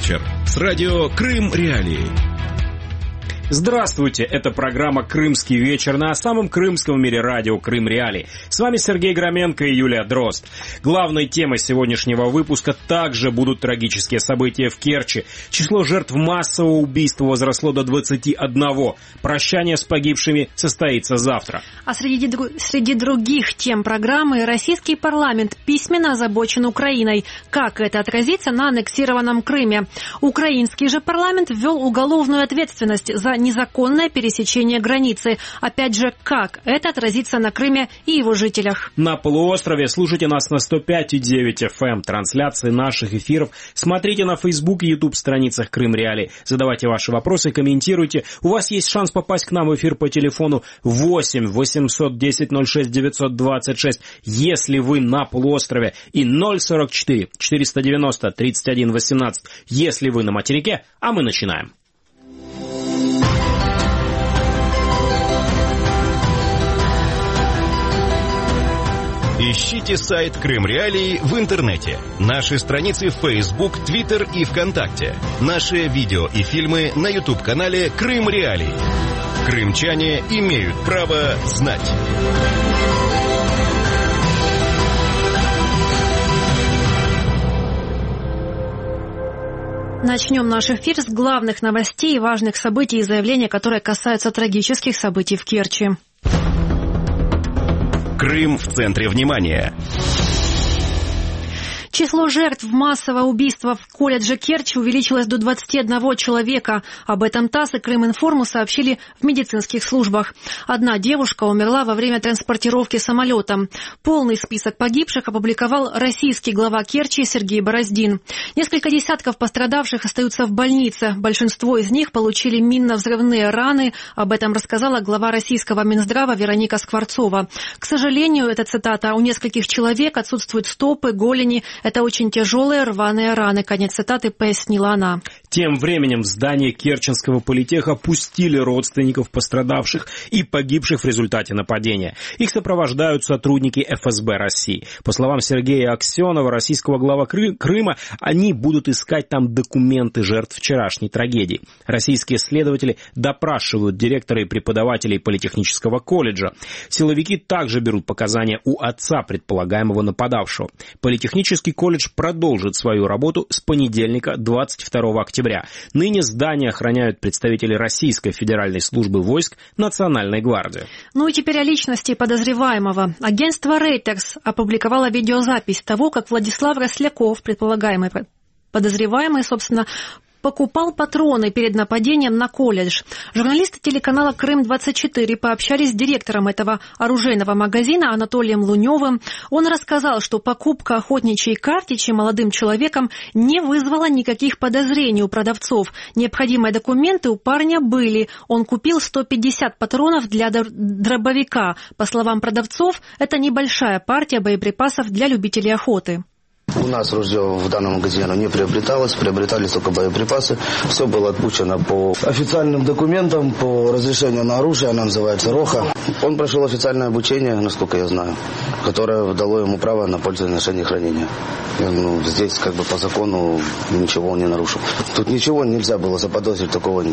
вечер» с радио «Крым Реалии». Здравствуйте, это программа «Крымский вечер» на самом крымском в мире радио «Крым Реалии». С вами Сергей Громенко и Юлия Дрозд. Главной темой сегодняшнего выпуска также будут трагические события в Керчи. Число жертв массового убийства возросло до 21. Прощание с погибшими состоится завтра. А среди других тем программы российский парламент письменно озабочен Украиной. Как это отразится на аннексированном Крыме? Украинский же парламент ввел уголовную ответственность за незаконное пересечение границы. Опять же, как это отразится на Крыме и его жителях? На полуострове слушайте нас на 105,9 FM. Трансляции наших эфиров смотрите на Facebook и YouTube страницах Крым Реалии. Задавайте ваши вопросы, комментируйте. У вас есть шанс попасть к нам в эфир по телефону 8 810 06 926, если вы на полуострове, и 044 490 31 18, если вы на материке, а мы начинаем. Ищите сайт «Крым Реалии» в интернете. Наши страницы в Facebook, Twitter и ВКонтакте. Наши видео и фильмы на YouTube-канале «Крым Реалии». Крымчане имеют право знать. Начнем наш эфир с главных новостей и важных событий и заявления, которые касаются трагических событий в Керчи. Крым в центре внимания. Число жертв массового убийства в колледже Керчи увеличилось до 21 человека. Об этом ТАСС и Крыминформу сообщили в медицинских службах. Одна девушка умерла во время транспортировки самолетом. Полный список погибших опубликовал российский глава Керчи Сергей Бороздин. Несколько десятков пострадавших остаются в больнице. Большинство из них получили минно-взрывные раны. Об этом рассказала глава российского Минздрава Вероника Скворцова. К сожалению, это цитата, у нескольких человек отсутствуют стопы, голени. Это очень тяжелые рваные раны. Конец цитаты, пояснила она. Тем временем в здание Керченского политеха пустили родственников пострадавших и погибших в результате нападения. Их сопровождают сотрудники ФСБ России. По словам Сергея Аксенова, российского главы Крыма, они будут искать там документы жертв вчерашней трагедии. Российские следователи допрашивают директора и преподавателей политехнического колледжа. Силовики также берут показания у отца предполагаемого нападавшего. Политехнический колледж продолжит свою работу с понедельника, 22 октября. Ныне здание охраняют представители Российской Федеральной службы войск Национальной гвардии. Ну и теперь о личности подозреваемого. Агентство Reuters опубликовало видеозапись того, как Владислав Росляков, предполагаемый подозреваемый, собственно, покупал патроны перед нападением на колледж. Журналисты телеканала «Крым-24» пообщались с директором этого оружейного магазина Анатолием Луневым. Он рассказал, что покупка охотничьей картечи молодым человеком не вызвала никаких подозрений у продавцов. Необходимые документы у парня были. Он купил 150 патронов для дробовика. По словам продавцов, это небольшая партия боеприпасов для любителей охоты. У нас ружье в данном магазине не приобреталось, приобретались только боеприпасы. Все было отпущено по официальным документам, по разрешению на оружие, она называется РОХА. Он прошел официальное обучение, насколько я знаю, которое дало ему право на пользование, ношение и хранение. Здесь как бы по закону ничего он не нарушил. Тут ничего нельзя было заподозрить такого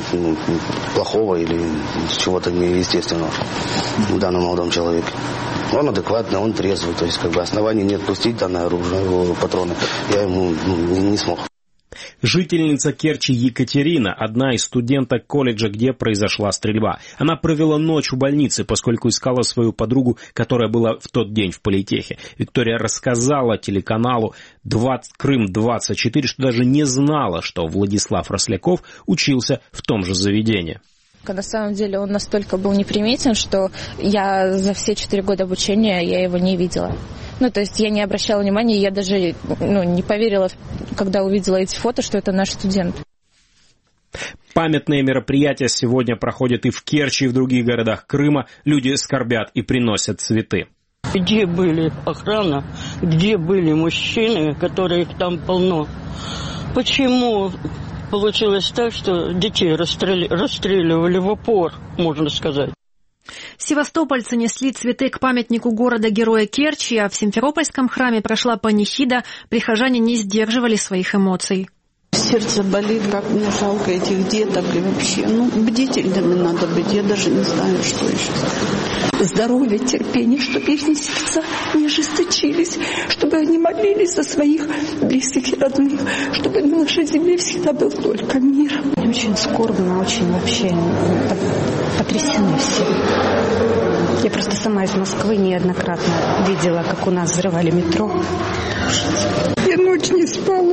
плохого или чего-то неестественного в данном молодом человеке. Он адекватный, он трезвый, то есть как бы оснований не отпустить данное оружие, патроны, я ему не смог. Жительница Керчи Екатерина, одна из студенток колледжа, где произошла стрельба. Она провела ночь в больнице, поскольку искала свою подругу, которая была в тот день в политехе. Виктория рассказала телеканалу Крым-24, что даже не знала, что Владислав Росляков учился в том же заведении. На самом деле он настолько был неприметен, что я за все 4 года обучения я его не видела. То есть я не обращала внимания, я даже не поверила, когда увидела эти фото, что это наш студент. Памятные мероприятия сегодня проходят и в Керчи, и в других городах Крыма. Люди скорбят и приносят цветы. Где были охрана, где были мужчины, которых там полно? Почему получилось так, что детей расстреливали в упор, можно сказать? Севастопольцы несли цветы к памятнику города-героя Керчи, а в Симферопольском храме прошла панихида, прихожане не сдерживали своих эмоций. Сердце болит, как мне жалко этих деток и вообще. Бдительными надо быть, я даже не знаю, что еще сказать. Здоровья, терпения, чтобы их сердца не ожесточились, чтобы они молились за своих близких и родных, чтобы на нашей земле всегда был только мир. Очень скорбно, очень вообще потрясены все. Я просто сама из Москвы неоднократно видела, как у нас взрывали метро. Я ночь не спала.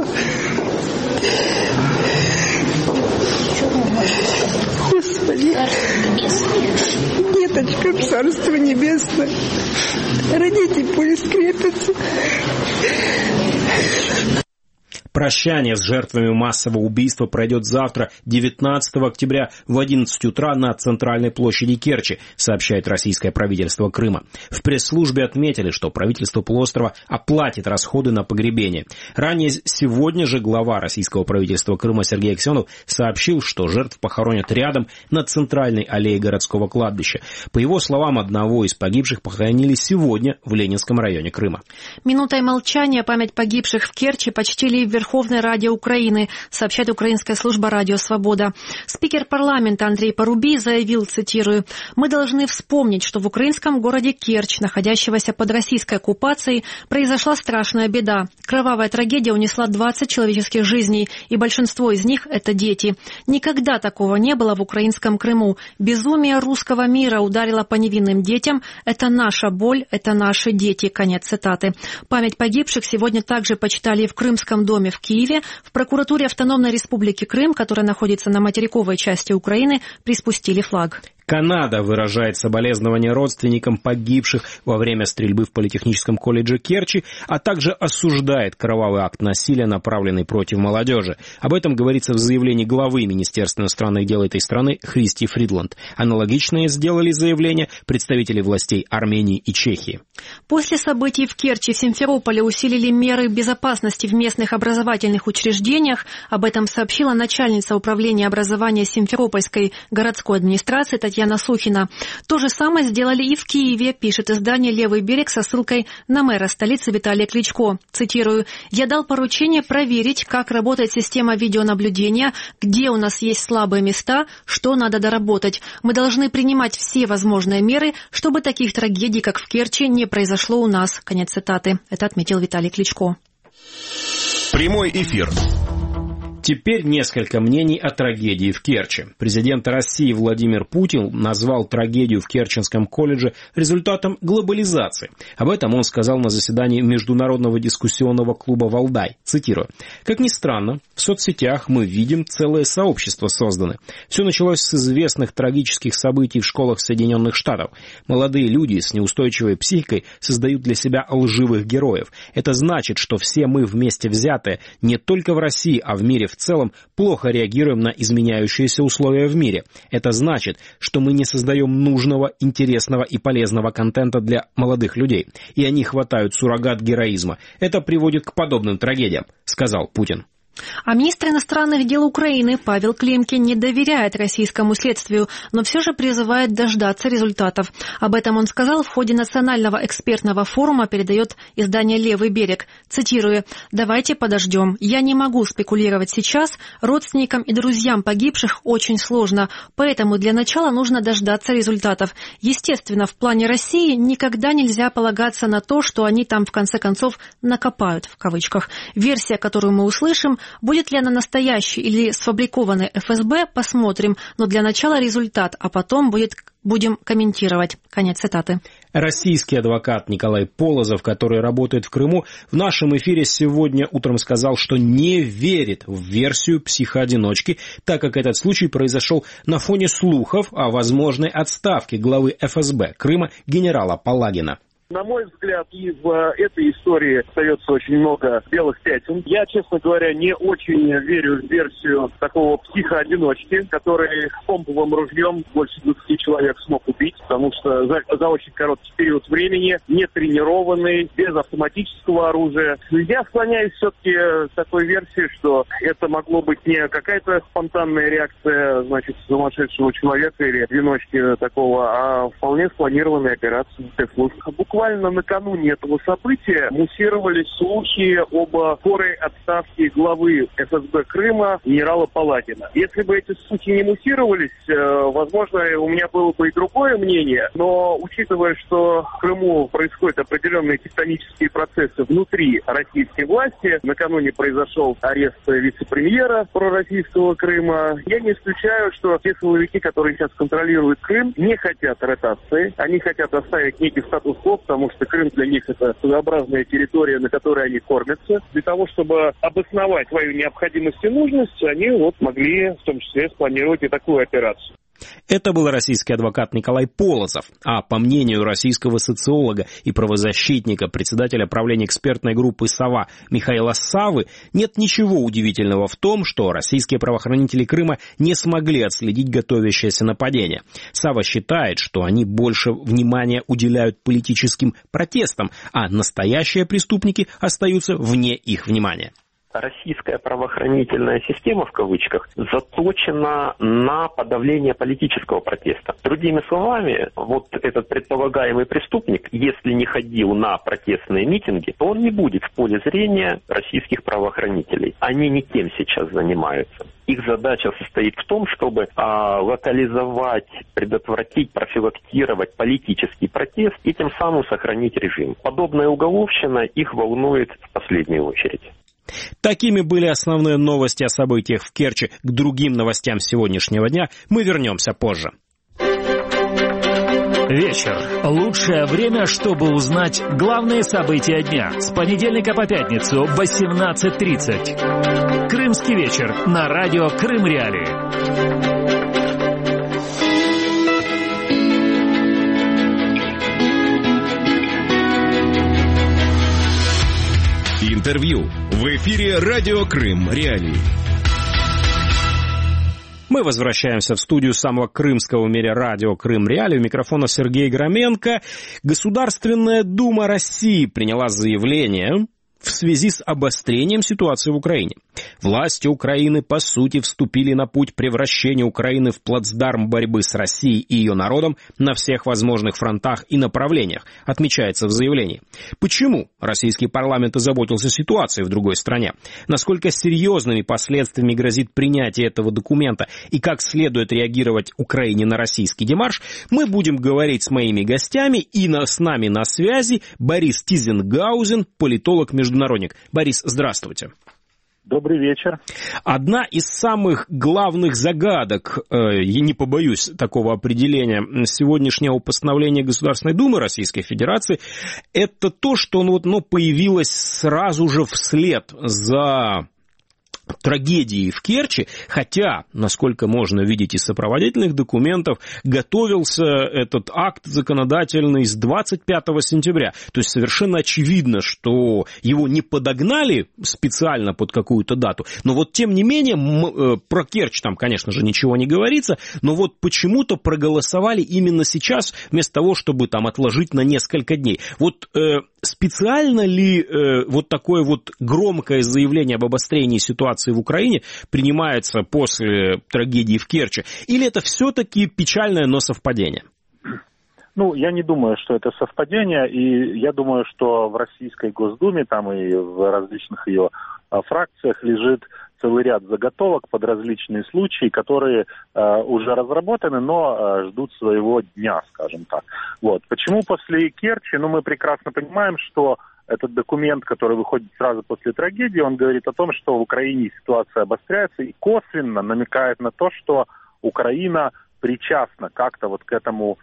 Господи, деточка, царство небесное, родите пусть крепятся. Прощание с жертвами массового убийства пройдет завтра, 19 октября, в 11 утра на центральной площади Керчи, сообщает российское правительство Крыма. В пресс-службе отметили, что правительство полуострова оплатит расходы на погребение. Ранее сегодня же глава российского правительства Крыма Сергей Аксенов сообщил, что жертв похоронят рядом на центральной аллее городского кладбища. По его словам, одного из погибших похоронили сегодня в Ленинском районе Крыма. Минутой молчания память погибших в Керчи почтили в Верховной Раде Украины, сообщает украинская служба «Радио Свобода». Спикер парламента Андрей Парубий заявил, цитирую, «Мы должны вспомнить, что в украинском городе Керчь, находящегося под российской оккупацией, произошла страшная беда. Кровавая трагедия унесла 20 человеческих жизней, и большинство из них – это дети. Никогда такого не было в украинском Крыму. Безумие русского мира ударило по невинным детям. Это наша боль, это наши дети». Конец цитаты. Память погибших сегодня также почитали и в Крымском доме в Киеве. В прокуратуре Автономной Республики Крым, которая находится на материковой части Украины, приспустили флаг. Канада выражает соболезнования родственникам погибших во время стрельбы в Политехническом колледже Керчи, а также осуждает кровавый акт насилия, направленный против молодежи. Об этом говорится в заявлении главы Министерства иностранных дел этой страны Христи Фридланд. Аналогичное сделали заявления представители властей Армении и Чехии. После событий в Керчи в Симферополе усилили меры безопасности в местных образовательных учреждениях. Об этом сообщила начальница управления образования Симферопольской городской администрации Татьяна Сухина. То же самое сделали и в Киеве, пишет издание «Левый берег» со ссылкой на мэра столицы Виталия Кличко. Цитирую, «Я дал поручение проверить, как работает система видеонаблюдения, где у нас есть слабые места, что надо доработать. Мы должны принимать все возможные меры, чтобы таких трагедий, как в Керчи, не произошло у нас». Конец цитаты. Это отметил Виталий Кличко. Прямой эфир. Теперь несколько мнений о трагедии в Керчи. Президент России Владимир Путин назвал трагедию в Керченском колледже результатом глобализации. Об этом он сказал на заседании Международного дискуссионного клуба «Валдай». Цитирую. «Как ни странно, в соцсетях мы видим, целое сообщество созданы. Все началось с известных трагических событий в школах Соединенных Штатов. Молодые люди с неустойчивой психикой создают для себя лживых героев. Это значит, что все мы вместе взятые не только в России, а в мире в целом плохо реагируем на изменяющиеся условия в мире. Это значит, что мы не создаем нужного, интересного и полезного контента для молодых людей. И они хватают суррогат героизма. Это приводит к подобным трагедиям», — сказал Путин. А министр иностранных дел Украины Павел Климкин не доверяет российскому следствию, но все же призывает дождаться результатов. Об этом он сказал в ходе национального экспертного форума, передает издание «Левый берег». Цитирую, «Давайте подождем. Я не могу спекулировать сейчас. Родственникам и друзьям погибших очень сложно, поэтому для начала нужно дождаться результатов. Естественно, в плане России никогда нельзя полагаться на то, что они там в конце концов накопают, в кавычках. Версия, которую мы услышим, будет ли она настоящей или сфабрикованной ФСБ, посмотрим, но для начала результат, а потом будем комментировать». Конец цитаты. Российский адвокат Николай Полозов, который работает в Крыму, в нашем эфире сегодня утром сказал, что не верит в версию психоодиночки, так как этот случай произошел на фоне слухов о возможной отставке главы ФСБ Крыма генерала Палагина. На мой взгляд, и в этой истории остается очень много белых пятен. Я, честно говоря, не очень верю в версию такого психоодиночки, который помповым ружьем больше 20 человек смог убить, потому что за очень короткий период времени, не тренированный, без автоматического оружия. Я склоняюсь все-таки к такой версии, что это могло быть не какая-то спонтанная реакция, значит, сумасшедшего человека или одиночки такого, а вполне спланированная операция спецслужб. буквально накануне этого события муссировались слухи об скорой отставке главы ФСБ Крыма генерала Паладина. Если бы эти слухи не муссировались, возможно, у меня было бы и другое мнение, но учитывая, что в Крыму происходят определенные тектонические процессы внутри российской власти, накануне произошел арест вице-премьера пророссийского Крыма, я не исключаю, что те силовики, которые сейчас контролируют Крым, не хотят ротации, они хотят оставить некий статус-кво, потому что Крым для них это своеобразная территория, на которой они кормятся. Для того, чтобы обосновать свою необходимость и нужность, они могли в том числе спланировать и такую операцию. Это был российский адвокат Николай Полозов. А по мнению российского социолога и правозащитника, председателя правления экспертной группы «Сова» Михаила Савы, нет ничего удивительного в том, что российские правоохранители Крыма не смогли отследить готовящееся нападение. Сава считает, что они больше внимания уделяют политическим протестам, а настоящие преступники остаются вне их внимания. Российская правоохранительная система, в кавычках, заточена на подавление политического протеста. Другими словами, вот этот предполагаемый преступник, если не ходил на протестные митинги, то он не будет в поле зрения российских правоохранителей. Они не тем сейчас занимаются. Их задача состоит в том, чтобы локализовать, предотвратить, профилактировать политический протест и тем самым сохранить режим. Подобная уголовщина их волнует в последнюю очередь. Такими были основные новости о событиях в Керчи. К другим новостям сегодняшнего дня мы вернемся позже. Вечер. Лучшее время, чтобы узнать главные события дня. С понедельника по пятницу в 18:30. Крымский вечер на радио Крым Реалии. Интервью. В эфире радио Крым Реалии. Мы возвращаемся в студию самого крымского в мире радио Крым Реалии. У микрофона Сергей Громенко. Государственная Дума России приняла заявление в связи с обострением ситуации в Украине. Власти Украины, по сути, вступили на путь превращения Украины в плацдарм борьбы с Россией и ее народом на всех возможных фронтах и направлениях, отмечается в заявлении. Почему российский парламент озаботился ситуацией в другой стране? Насколько серьезными последствиями грозит принятие этого документа и как следует реагировать Украине на российский демарш, мы будем говорить с моими гостями, и с нами на связи Борис Тизенгаузен, политолог-международник. Борис, здравствуйте. Добрый вечер. Одна из самых главных загадок, я не побоюсь такого определения, сегодняшнего постановления Государственной Думы Российской Федерации, это то, что оно появилось сразу же вслед за трагедии в Керчи, хотя, насколько можно видеть из сопроводительных документов, готовился этот акт законодательный с 25 сентября. То есть совершенно очевидно, что его не подогнали специально под какую-то дату, но вот тем не менее, про Керчь там, конечно же, ничего не говорится, но вот почему-то проголосовали именно сейчас, вместо того, чтобы там отложить на несколько дней. Вот специально ли вот такое вот громкое заявление об обострении ситуации в Украине принимается после трагедии в Керчи? Или это все-таки печальное, но совпадение? Я не думаю, что это совпадение, и я думаю, что в Российской Госдуме, там и в различных ее фракциях лежит целый ряд заготовок под различные случаи, которые уже разработаны, но ждут своего дня, скажем так. Вот. Почему после Керчи? Мы прекрасно понимаем, что этот документ, который выходит сразу после трагедии, он говорит о том, что в Украине ситуация обостряется и косвенно намекает на то, что Украина причастна как-то вот к этому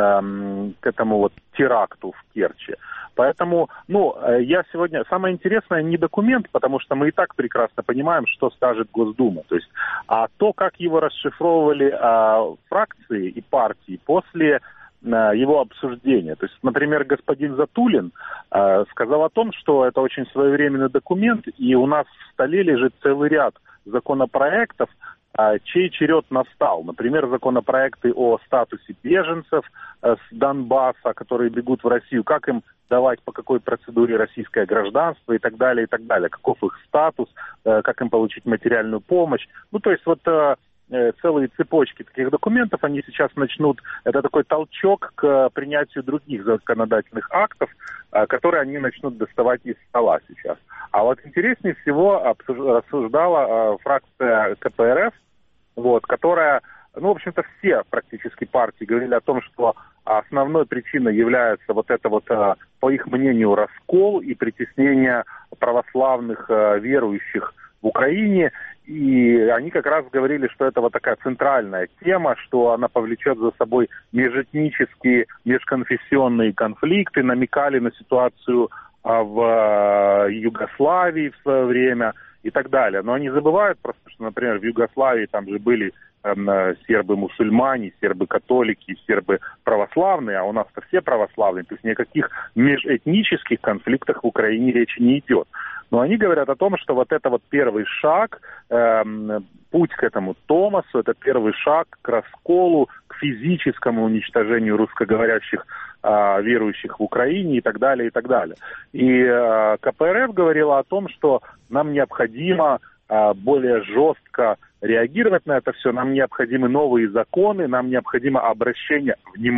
вот теракту в Керчи. Поэтому, я сегодня... Самое интересное не документ, потому что мы и так прекрасно понимаем, что скажет Госдума. То есть, а то, как его расшифровывали фракции и партии после его обсуждения. То есть, например, господин Затулин сказал о том, что это очень своевременный документ, и у нас в столе лежит целый ряд законопроектов, чей черед настал. Например, законопроекты о статусе беженцев с Донбасса, которые бегут в Россию, как им давать, по какой процедуре российское гражданство и так далее, каков их статус, как им получить материальную помощь. То есть вот целые цепочки таких документов, они сейчас начнут, это такой толчок к принятию других законодательных актов, которые они начнут доставать из стола сейчас. А вот интереснее всего рассуждала фракция КПРФ, которая, в общем-то, все практически партии говорили о том, что основной причиной является по их мнению, раскол и притеснение православных верующих в Украине. И они как раз говорили, что это такая центральная тема, что она повлечет за собой межэтнические, межконфессионные конфликты, намекали на ситуацию в Югославии в свое время и так далее. Но они забывают просто, что, например, в Югославии там же были сербы-мусульмане, сербы-католики, сербы-православные, а у нас-то все православные, то есть никаких межэтнических конфликтов в Украине речи не идет. Но они говорят о том, что это первый шаг, путь к этому Томасу, это первый шаг к расколу, к физическому уничтожению русскоговорящих верующих в Украине и так далее, и так далее. И КПРФ говорила о том, что нам необходимо более жестко реагировать на это все, нам необходимы новые законы, нам необходимо обращение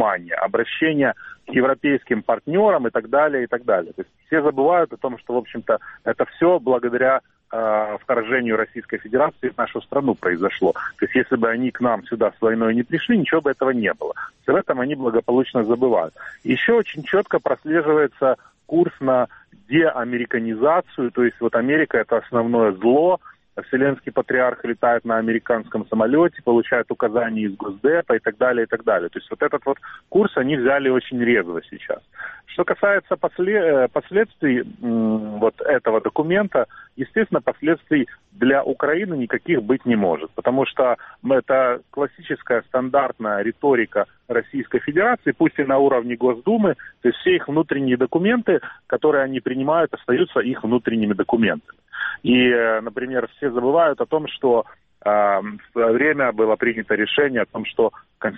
к европейским партнерам и так далее, и так далее. То есть все забывают о том, что, в общем-то, это все благодаря вторжению Российской Федерации в нашу страну произошло. То есть если бы они к нам сюда с войной не пришли, ничего бы этого не было. Об этом они благополучно забывают. Еще очень четко прослеживается курс на деамериканизацию, то есть Америка — это основное зло. Вселенский патриарх летает на американском самолете, получает указания из Госдепа и так далее, и так далее. То есть этот курс они взяли очень резво сейчас. Что касается последствий этого документа, естественно, последствий для Украины никаких быть не может, потому что это классическая стандартная риторика Российской Федерации, пусть и на уровне Госдумы, то есть все их внутренние документы, которые они принимают, остаются их внутренними документами. И, например, все забывают о том, что в свое время было принято решение о том, что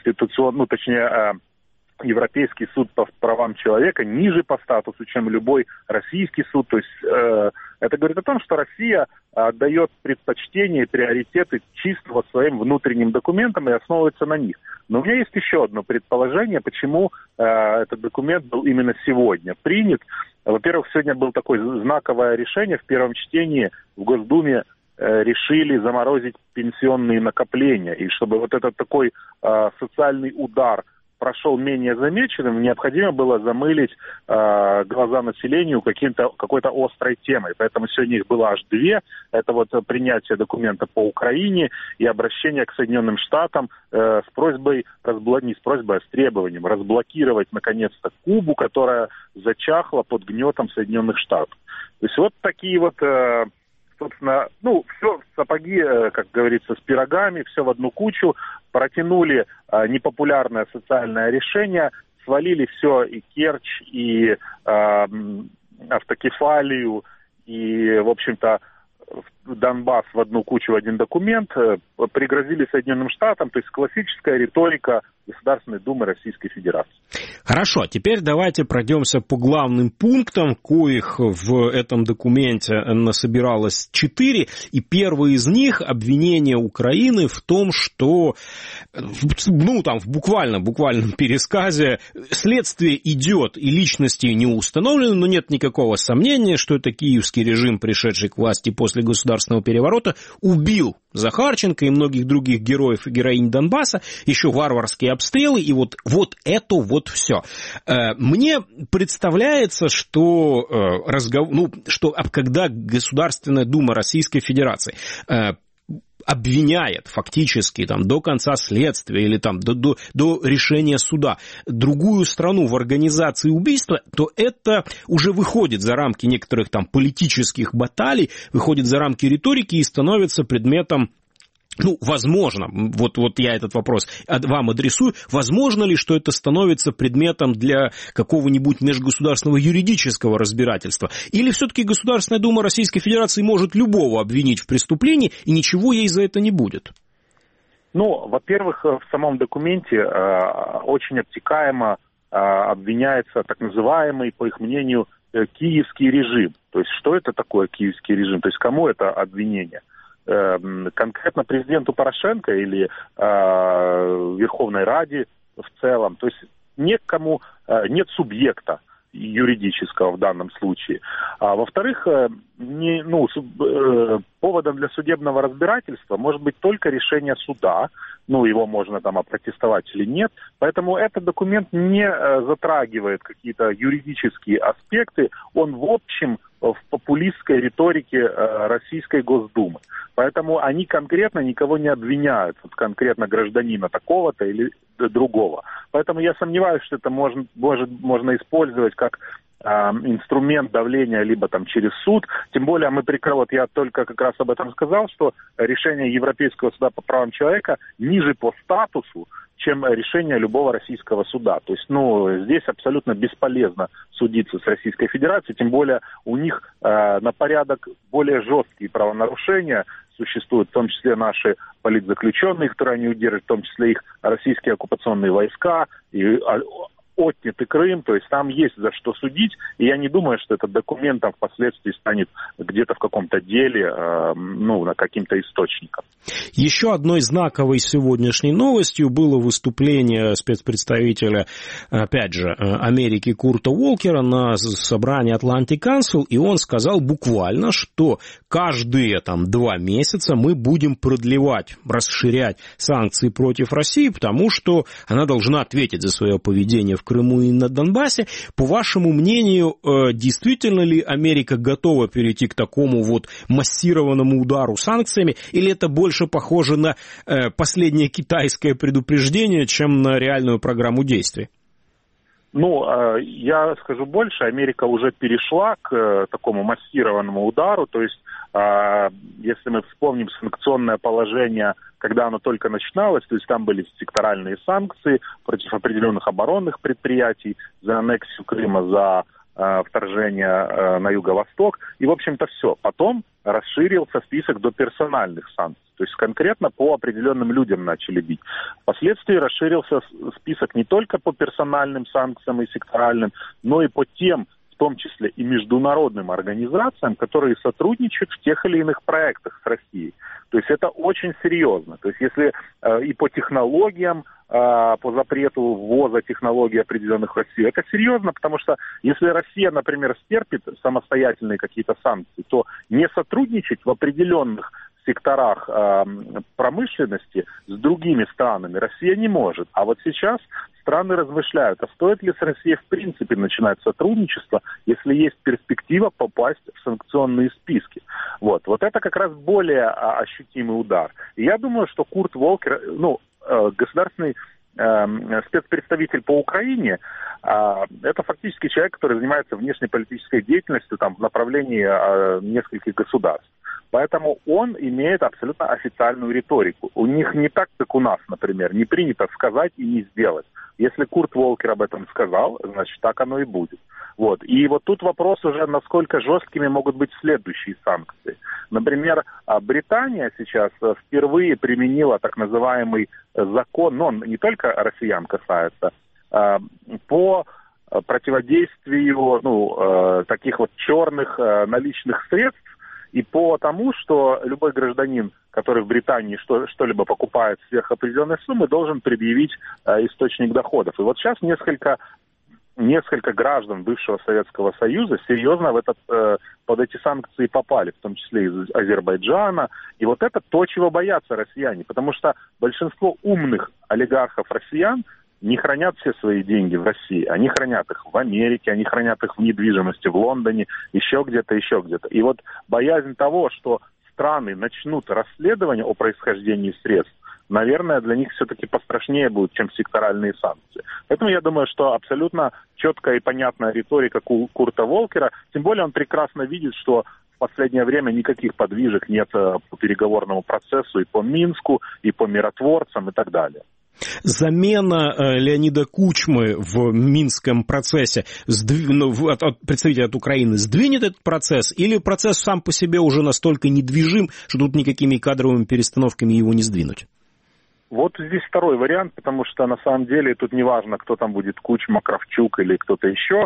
Европейский суд по правам человека ниже по статусу, чем любой российский суд. То есть это говорит о том, что Россия отдает предпочтение и приоритеты чисто своим внутренним документам и основывается на них. Но у меня есть еще одно предположение, почему этот документ был именно сегодня принят. Во-первых, сегодня было такое знаковое решение. В первом чтении в Госдуме решили заморозить пенсионные накопления. И чтобы этот такой социальный удар прошел менее замеченным, необходимо было замылить глаза населению какой-то острой темой. Поэтому сегодня их было аж две. Это принятие документа по Украине и обращение к Соединенным Штатам с просьбой, не с просьбой, а с требованием разблокировать наконец-то Кубу, которая зачахла под гнетом Соединенных Штатов. То есть такие собственно, все сапоги, как говорится, с пирогами, все в одну кучу, протянули непопулярное социальное решение, свалили все, и Керчь, и автокефалию, и, в общем-то, Донбасс в одну кучу, в один документ, пригрозили Соединенным Штатам, то есть классическая риторика Государственной Думы Российской Федерации. Хорошо, теперь давайте пройдемся по главным пунктам, коих в этом документе насобиралось 4, и первый из них — обвинение Украины в том, что, в буквальном пересказе, следствие идет и личности не установлены, но нет никакого сомнения, что это киевский режим, пришедший к власти после государственного переворота, убил Захарченко и многих других героев и героинь Донбасса, еще варварские обстрелы, и это все. Мне представляется, что когда Государственная Дума Российской Федерации обвиняет фактически до конца следствия или до решения суда другую страну в организации убийства, то это уже выходит за рамки некоторых политических баталий, выходит за рамки риторики и становится предметом, возможно, я этот вопрос вам адресую, возможно ли, что это становится предметом для какого-нибудь межгосударственного юридического разбирательства? Или все-таки Государственная Дума Российской Федерации может любого обвинить в преступлении, и ничего ей за это не будет? Во-первых, в самом документе очень обтекаемо обвиняется так называемый, по их мнению, киевский режим. То есть, что это такое киевский режим? То есть, кому это обвинение? конкретно президенту Порошенко или Верховной Раде в целом. То есть никому нет субъекта юридического в данном случае. А во-вторых, поводом для судебного разбирательства может быть только решение суда, его можно там опротестовать или нет, поэтому этот документ не затрагивает какие-то юридические аспекты, он в общем в популистской риторике Российской Госдумы. Поэтому они конкретно никого не обвиняют, конкретно гражданина такого-то или другого. Поэтому я сомневаюсь, что это можно использовать как инструмент давления либо там через суд. Тем более я только как раз об этом сказал, что решение Европейского суда по правам человека ниже по статусу, чем решение любого российского суда. То есть, здесь абсолютно бесполезно судиться с Российской Федерацией, тем более у них на порядок более жесткие правонарушения существуют, в том числе наши политзаключенные, которые они удерживают, в том числе их российские оккупационные войска, и отнятый Крым, то есть там есть за что судить, и я не думаю, что этот документ там впоследствии станет где-то в каком-то деле, каким-то источником. Еще одной знаковой сегодняшней новостью было выступление спецпредставителя, опять же, Америки Курта Волкера на собрании Atlantic Council, и он сказал буквально, что каждые 2 месяца мы будем продлевать, расширять санкции против России, потому что она должна ответить за свое поведение в Крыму и на Донбассе. По вашему мнению, действительно ли Америка готова перейти к такому массированному удару санкциями, или это больше похоже на последнее китайское предупреждение, чем на реальную программу действий? Я скажу больше, Америка уже перешла к такому массированному удару, то есть, если мы вспомним санкционное положение, когда оно только начиналось, то есть там были секторальные санкции против определенных оборонных предприятий за аннексию Крыма, за вторжение на юго-восток, и, в общем-то, все. Потом расширился список до персональных санкций, то есть конкретно по определенным людям начали бить. Впоследствии расширился список не только по персональным санкциям и секторальным, но и по тем, в том числе и международным организациям, которые сотрудничают в тех или иных проектах с Россией. То есть это очень серьезно. То есть если и по технологиям, по запрету ввоза технологий определенных в Россию, это серьезно, потому что если Россия, например, стерпит самостоятельные какие-то санкции, то не сотрудничать в определенных секторах промышленности с другими странами Россия не может. А вот сейчас страны размышляют, а стоит ли с Россией в принципе начинать сотрудничество, если есть перспектива попасть в санкционные списки. Вот это как раз более ощутимый удар. И я думаю, что Курт Волкер, государственный спецпредставитель по Украине, это фактически человек, который занимается внешнеполитической деятельностью в направлении нескольких государств. Поэтому он имеет абсолютно официальную риторику. У них не так, как у нас, например, не принято сказать и не сделать. Если Курт Волкер об этом сказал, значит, так оно и будет. И тут вопрос уже, насколько жесткими могут быть следующие санкции. Например, Британия сейчас впервые применила так называемый закон, но он не только россиян касается, по противодействию таких черных наличных средств, и по тому, что любой гражданин, который в Британии что-либо покупает сверх определенной суммы, должен предъявить источник доходов. И сейчас несколько граждан бывшего Советского Союза серьезно под эти санкции попали, в том числе из Азербайджана. И это то, чего боятся россияне, потому что большинство умных олигархов россиян не хранят все свои деньги в России, они хранят их в Америке, они хранят их в недвижимости в Лондоне, еще где-то. И боязнь того, что страны начнут расследование о происхождении средств, наверное, для них все-таки пострашнее будет, чем секторальные санкции. Поэтому я думаю, что абсолютно четкая и понятная риторика Курта Волкера, тем более он прекрасно видит, что в последнее время никаких подвижек нет по переговорному процессу и по Минску, и по миротворцам и так далее. Замена Леонида Кучмы в Минском процессе, представителя от Украины, сдвинет этот процесс? Или процесс сам по себе уже настолько недвижим, что тут никакими кадровыми перестановками его не сдвинуть? Здесь второй вариант, потому что на самом деле тут не важно, кто там будет, Кучма, Кравчук или кто-то еще.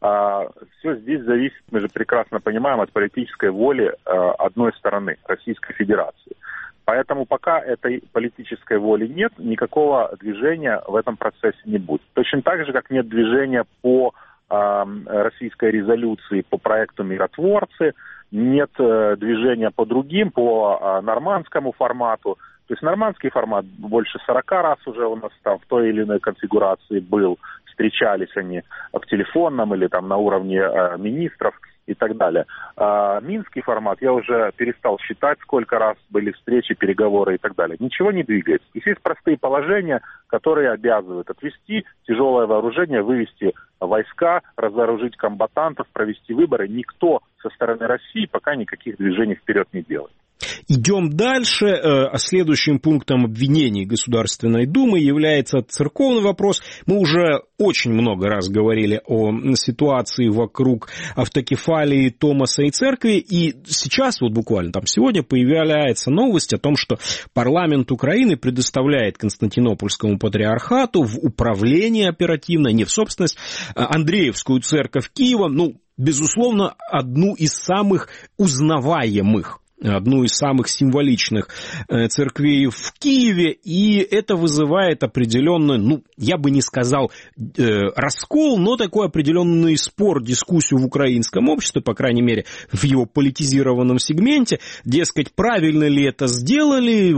все здесь зависит, мы же прекрасно понимаем, от политической воли одной стороны, Российской Федерации. Поэтому пока этой политической воли нет, никакого движения в этом процессе не будет. Точно так же, как нет движения по российской резолюции по проекту «Миротворцы», нет движения по другим, по нормандскому формату. То есть нормандский формат больше 40 раз уже у нас там в той или иной конфигурации был. Встречались они в телефонном или там на уровне министров и так далее. Минский формат, я уже перестал считать, сколько раз были встречи, переговоры и так далее. Ничего не двигается. Здесь есть простые положения, которые обязывают отвести тяжелое вооружение, вывести войска, разоружить комбатантов, провести выборы. Никто со стороны России пока никаких движений вперед не делает. Идем дальше. Следующим пунктом обвинений Государственной Думы является церковный вопрос. Мы уже очень много раз говорили о ситуации вокруг автокефалии Томаса и церкви, и сейчас, вот буквально там сегодня, появляется новость о том, что парламент Украины предоставляет Константинопольскому патриархату в управление оперативно, не в собственность, Андреевскую церковь Киева, безусловно, одну из самых узнаваемых, одну из самых символичных церквей в Киеве, и это вызывает определенный, я бы не сказал раскол, но такой определенный спор, дискуссию в украинском обществе, по крайней мере, в его политизированном сегменте, дескать, правильно ли это сделали,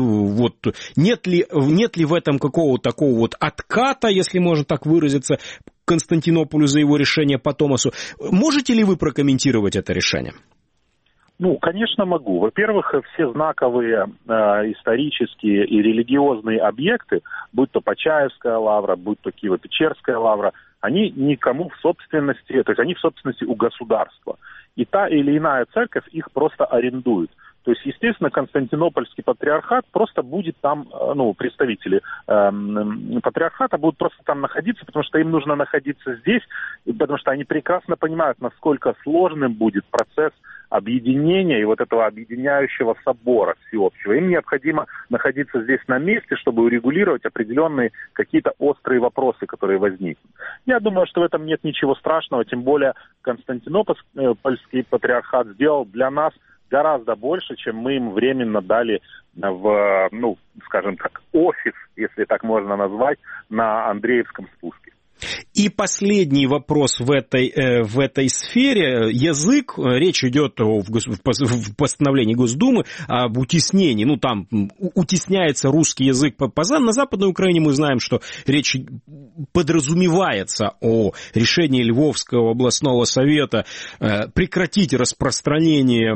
нет ли в этом какого-то такого отката, если можно так выразиться, Константинополю за его решение по Томасу. Можете ли вы прокомментировать это решение? Конечно, могу. Во-первых, все знаковые исторические и религиозные объекты, будь то Почаевская лавра, будь то Киево-Печерская лавра, они никому в собственности, то есть они в собственности у государства. И та или иная церковь их просто арендует. То есть, естественно, Константинопольский патриархат просто будет там, представители патриархата будут просто там находиться, потому что им нужно находиться здесь, потому что они прекрасно понимают, насколько сложным будет процесс объединения и вот этого объединяющего собора всеобщего. Им необходимо находиться здесь на месте, чтобы урегулировать определенные какие-то острые вопросы, которые возникнут. Я думаю, что в этом нет ничего страшного, тем более Константинопольский патриархат сделал для нас гораздо больше, чем мы им временно дали в, скажем так, офис, если так можно назвать, на Андреевском спуске. И последний вопрос в этой сфере. Язык, речь идет в постановлении Госдумы об утеснении. Там утесняется русский язык. На Западной Украине мы знаем, что речь подразумевается о решении Львовского областного совета прекратить распространение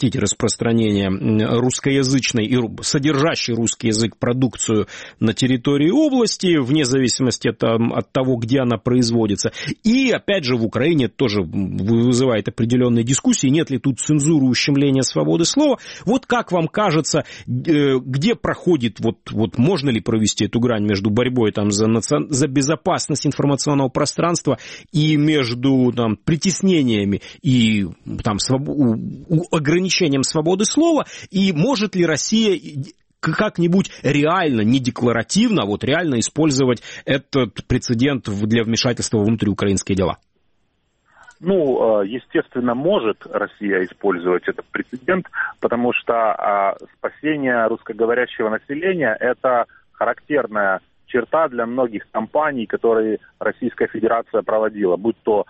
русскоязычной и содержащей русский язык продукцию на территории области, вне зависимости от того, где она производится. И, опять же, в Украине тоже вызывает определенные дискуссии, нет ли тут цензуры, ущемления свободы слова. Вот как вам кажется, где проходит, можно ли провести эту грань между борьбой за безопасность информационного пространства и между притеснениями и ограничением свободы слова, и может ли Россия как-нибудь реально, не декларативно, реально использовать этот прецедент для вмешательства в внутриукраинские дела? Естественно, может Россия использовать этот прецедент, потому что спасение русскоговорящего населения – это характерная черта для многих кампаний, которые Российская Федерация проводила, будь то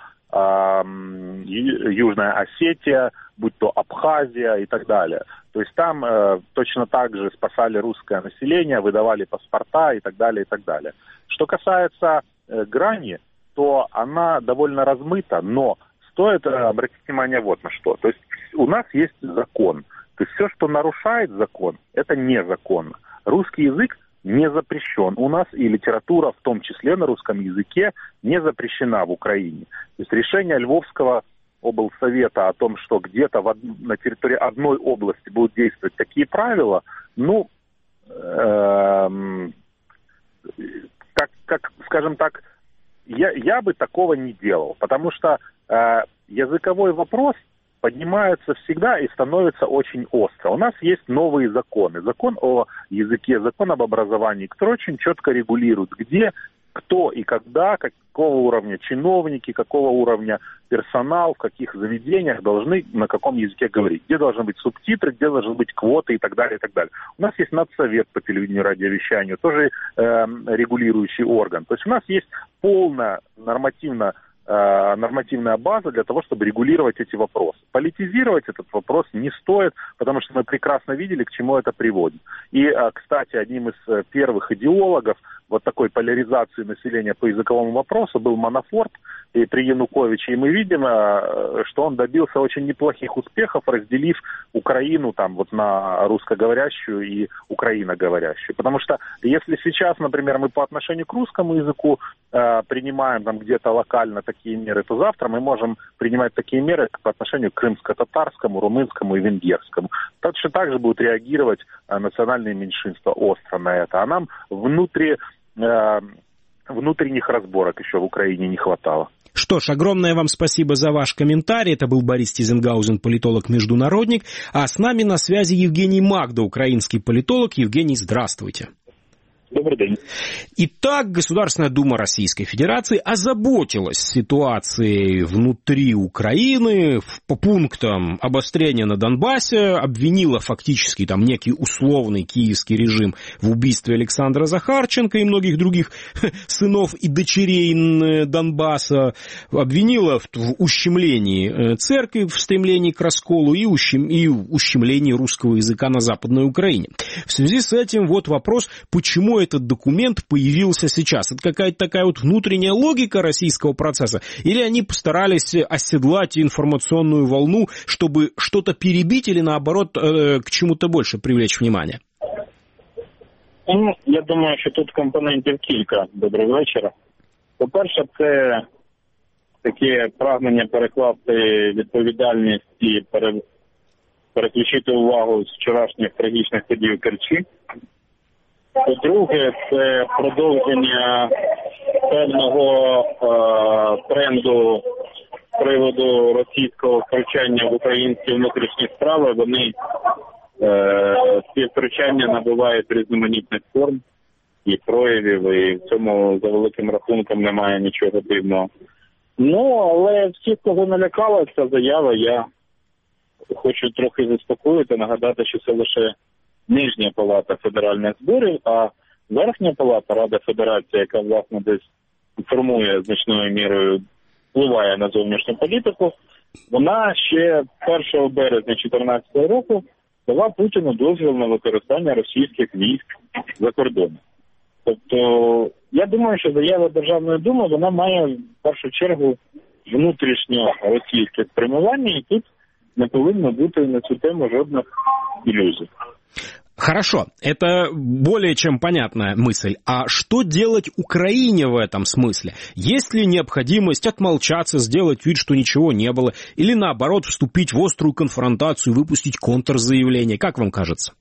Южная Осетия, будь то Абхазия и так далее. То есть там точно так же спасали русское население, выдавали паспорта и так далее, и так далее. Что касается грани, то она довольно размыта, но стоит обратить внимание вот на что. То есть у нас есть закон. То есть все, что нарушает закон, это незаконно. Русский язык не запрещен у нас, и литература, в том числе на русском языке, не запрещена в Украине. То есть решение Львовского облсовета о том, что где-то на территории одной области будут действовать такие правила, скажем так, я бы такого не делал, потому что языковой вопрос поднимается всегда и становится очень остро. У нас есть новые законы. Закон о языке, закон об образовании, который очень четко регулирует, где кто и когда, какого уровня чиновники, какого уровня персонал, в каких заведениях должны на каком языке говорить, где должны быть субтитры, где должны быть квоты и так далее, и так далее. У нас есть Надсовет по телевидению и радиовещанию, тоже регулирующий орган. То есть у нас есть полная нормативная база для того, чтобы регулировать эти вопросы. Политизировать этот вопрос не стоит, потому что мы прекрасно видели, к чему это приводит. И, кстати, одним из первых идеологов вот такой поляризации населения по языковому вопросу был Манафорт и при Януковиче. И мы видим, что он добился очень неплохих успехов, разделив Украину там вот на русскоговорящую и украиноговорящую. Потому что если сейчас, например, мы по отношению к русскому языку принимаем там где-то локально такие меры, то завтра мы можем принимать такие меры по отношению к крымско-татарскому, румынскому и венгерскому. Точно так же будут реагировать национальные меньшинства остро на это. А нам внутренних разборок еще в Украине не хватало. Что ж, огромное вам спасибо за ваш комментарий. Это был Борис Тизенгаузен, политолог-международник. А с нами на связи Евгений Магда, украинский политолог. Евгений, здравствуйте. Добрый день. Итак, Государственная Дума Российской Федерации озаботилась ситуацией внутри Украины по пунктам обострения на Донбассе, обвинила фактически там некий условный киевский режим в убийстве Александра Захарченко и многих других сынов и дочерей Донбасса, обвинила в ущемлении церкви, в стремлении к расколу и ущемлении русского языка на Западной Украине. В связи с этим вот вопрос, почему этот документ появился сейчас? Это какая-то такая вот внутренняя логика российского процесса? Или они постарались оседлать информационную волну, чтобы что-то перебить или, наоборот, к чему-то больше привлечь внимание? Ну, я думаю, що тут компонентів кілька. Доброго вечора. По-перше, це таке прагнення перекласти відповідальність і переключити увагу з вчорашніх трагічних подій в Керчі. По-друге, це продовження певного тренду з приводу російського втручання в українські внутрішні справи. Вони ці втручання набувають різноманітних форм і проявів, і в цьому за великим рахунком немає нічого дивного. Ну, але всіх, кого налякала ця заява, я хочу трохи заспокоїти, нагадати, що це лише Нижня палата федеральних зборів, а Верхня палата, Рада Федерації, яка, власне, десь формує значною мірою, впливає на зовнішню політику, вона ще 1 березня 2014 року дала Путіну дозвіл на використання російських військ за кордоном. Тобто, я думаю, що заява Державної Думи, вона має в першу чергу внутрішньо російське спрямування, і тут не повинно бути на цю тему жодних иллюзий. Хорошо, это более чем понятная мысль. А что делать Украине в этом смысле? Есть ли необходимость отмолчаться, сделать вид, что ничего не было, или наоборот вступить в острую конфронтацию, выпустить контрзаявление? Как вам кажется?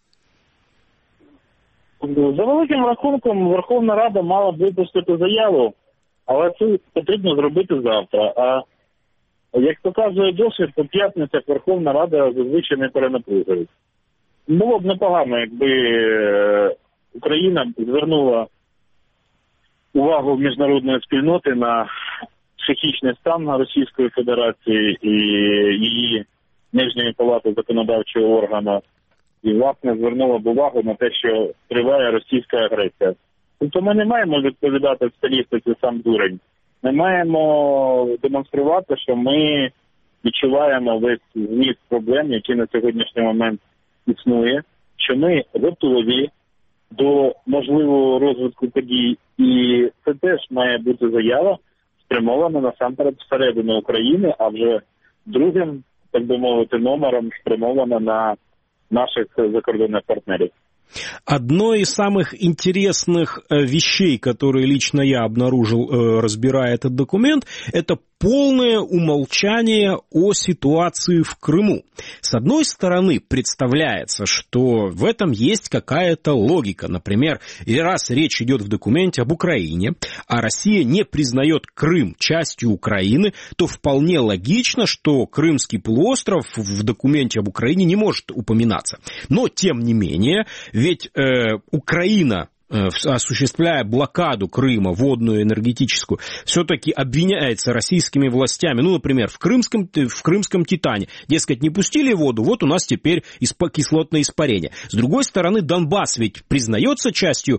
За великим рахунком Верховна Рада мала б випустити заяву, але це потрібно зробити завтра. А як показує досвід, по п'ятницях Верховна Рада зазвичай не перенапружується. Було б непогано, якби Україна звернула увагу міжнародної спільноти на психічний стан Російської Федерації і її Нижньої палати законодавчого органу, і, власне, звернула б увагу на те, що триває російська агресія. Тобто ми не маємо відповідати в стилістиці «сам дурень». Ми маємо демонструвати, що ми відчуваємо весь зміст проблем, які на сьогоднішній момент існує, що ми готові до можливого розвитку подій. І це теж має бути заява, спрямована насамперед всередину України, а вже другим, так би мовити, номером спрямована на наших закордонных партнеров. Одной из самых интересных вещей, которые лично я обнаружил, разбирая этот документ, это полное умолчание о ситуации в Крыму. С одной стороны, представляется, что в этом есть какая-то логика. Например, раз речь идет в документе об Украине, а Россия не признает Крым частью Украины, то вполне логично, что Крымский полуостров в документе об Украине не может упоминаться. Но, тем не менее, ведь Украина осуществляя блокаду Крыма, водную, энергетическую, все-таки обвиняется российскими властями, ну, например, в крымском Титане. Дескать, не пустили воду, вот у нас теперь кислотное испарение. С другой стороны, Донбасс ведь признается частью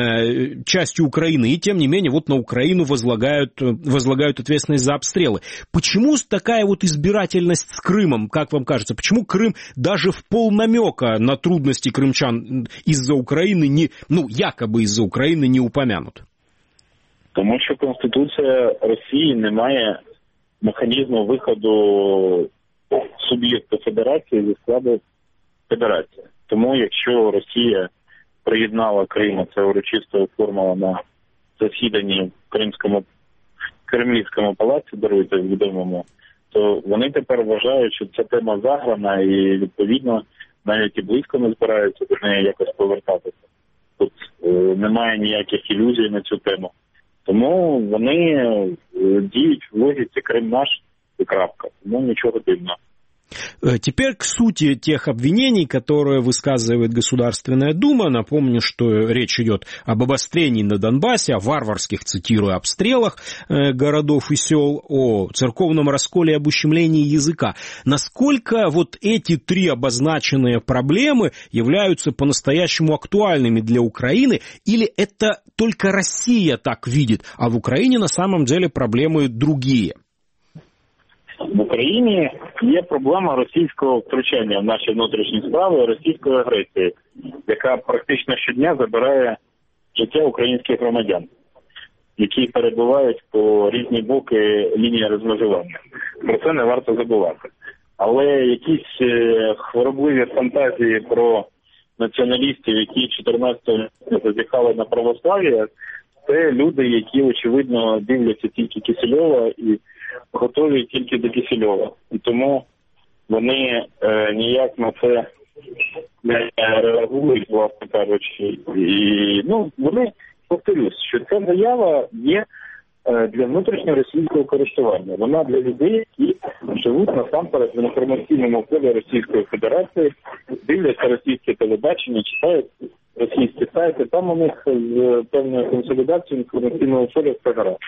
Украины, и тем не менее вот на Украину возлагают ответственность за обстрелы. Почему такая вот избирательность с Крымом, как вам кажется? Почему Крым даже в полнамека на трудности крымчан из-за Украины якобы из-за України не упомянут? Тому що Конституція Росії не має механізму виходу суб'єкту федерації зі складу федерації. Тому якщо Росія приєднала Крим, це урочисто оформила на засіданні в Кремлівському палаці, даруйте відомому, то вони тепер вважають, що ця тема заграна і відповідно навіть і близько не збираються до неї якось повертатися. Тут немає ніяких ілюзій на цю тему. Тому вони діють в логіці «Крим наш» и крапка. Тому ничего дивного. Теперь к сути тех обвинений, которые высказывает Государственная Дума. Напомню, что речь идет об обострении на Донбассе, о варварских, цитирую, обстрелах городов и сел, о церковном расколе и об ущемлении языка. Насколько вот эти три обозначенные проблемы являются по-настоящему актуальными для Украины, или это только Россия так видит, а в Украине на самом деле проблемы другие? В Україні є проблема російського втручання в наші внутрішні справи, російської агресії, яка практично щодня забирає життя українських громадян, які перебувають по різні боки лінії розмежування. Про це не варто забувати. Але якісь хворобливі фантазії про націоналістів, які 14-го зазіхали на православ'я, це люди, які, очевидно, дивляться тільки Кисельова і готові тільки до Кисельова. І тому вони ніяк на це не реагують, власне кажучи. І, вони, повторюсь, що ця заява є для внутрішньоросійського користування. Вона для людей, які живуть насамперед в інформаційному полі Російської Федерації, дивляться російське телебачення, читають російські сайти, там у них з певною консолідацією інформаційного поля все гаразд.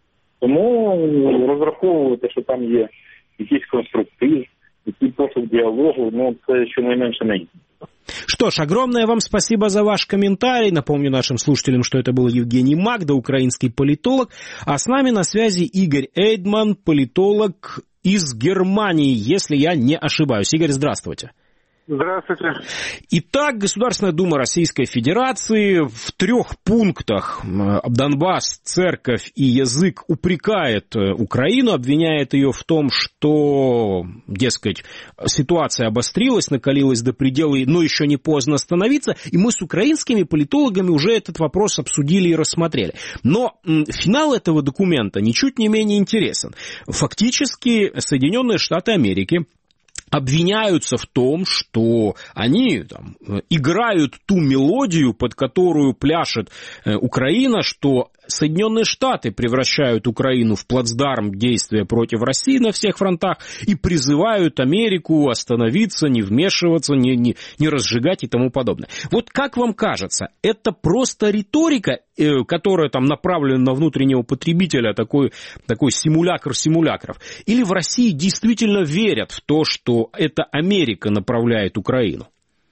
Тому розраховувати, що там є якийсь конструктив, який пошук діалогу, це щонайменше не є. Что ж, огромное вам спасибо за ваш комментарий. Напомню нашим слушателям, что это был Евгений Магда, украинский политолог. А с нами на связи Игорь Эйдман, политолог из Германии, если я не ошибаюсь. Игорь, здравствуйте. Здравствуйте. Итак, Государственная Дума Российской Федерации в 3 пунктах Донбасс, церковь и язык упрекает Украину, обвиняет ее в том, что, дескать, ситуация обострилась, накалилась до предела, но еще не поздно остановиться, и мы с украинскими политологами уже этот вопрос обсудили и рассмотрели. Но финал этого документа ничуть не менее интересен. Фактически Соединенные Штаты Америки обвиняются в том, что они играют ту мелодию, под которую пляшет Украина, что Соединенные Штаты превращают Украину в плацдарм действия против России на всех фронтах и призывают Америку остановиться, не вмешиваться, не разжигать и тому подобное. Вот как вам кажется, это просто риторика, которая направлена на внутреннего потребителя, такой симулякр симулякров, или в России действительно верят в то, что это Америка направляет Украину?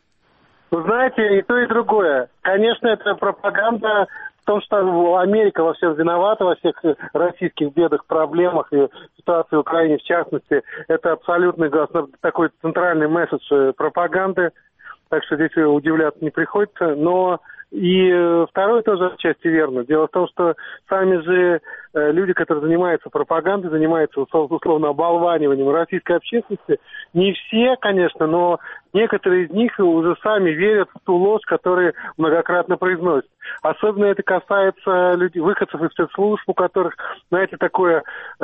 Вы знаете, и то, и другое. Конечно, это пропаганда в том, что Америка во всем виновата, во всех российских бедах, проблемах и ситуации в Украине в частности. Это абсолютно такой центральный месседж пропаганды, так что здесь удивляться не приходится. Но и второе тоже отчасти верно. Дело в том, что сами же люди, которые занимаются пропагандой, занимаются условно оболваниванием российской общественности, не все, конечно, но некоторые из них уже сами верят в ту ложь, которую многократно произносят. Особенно это касается людей, выходцев из спецслужб, у которых, знаете, такое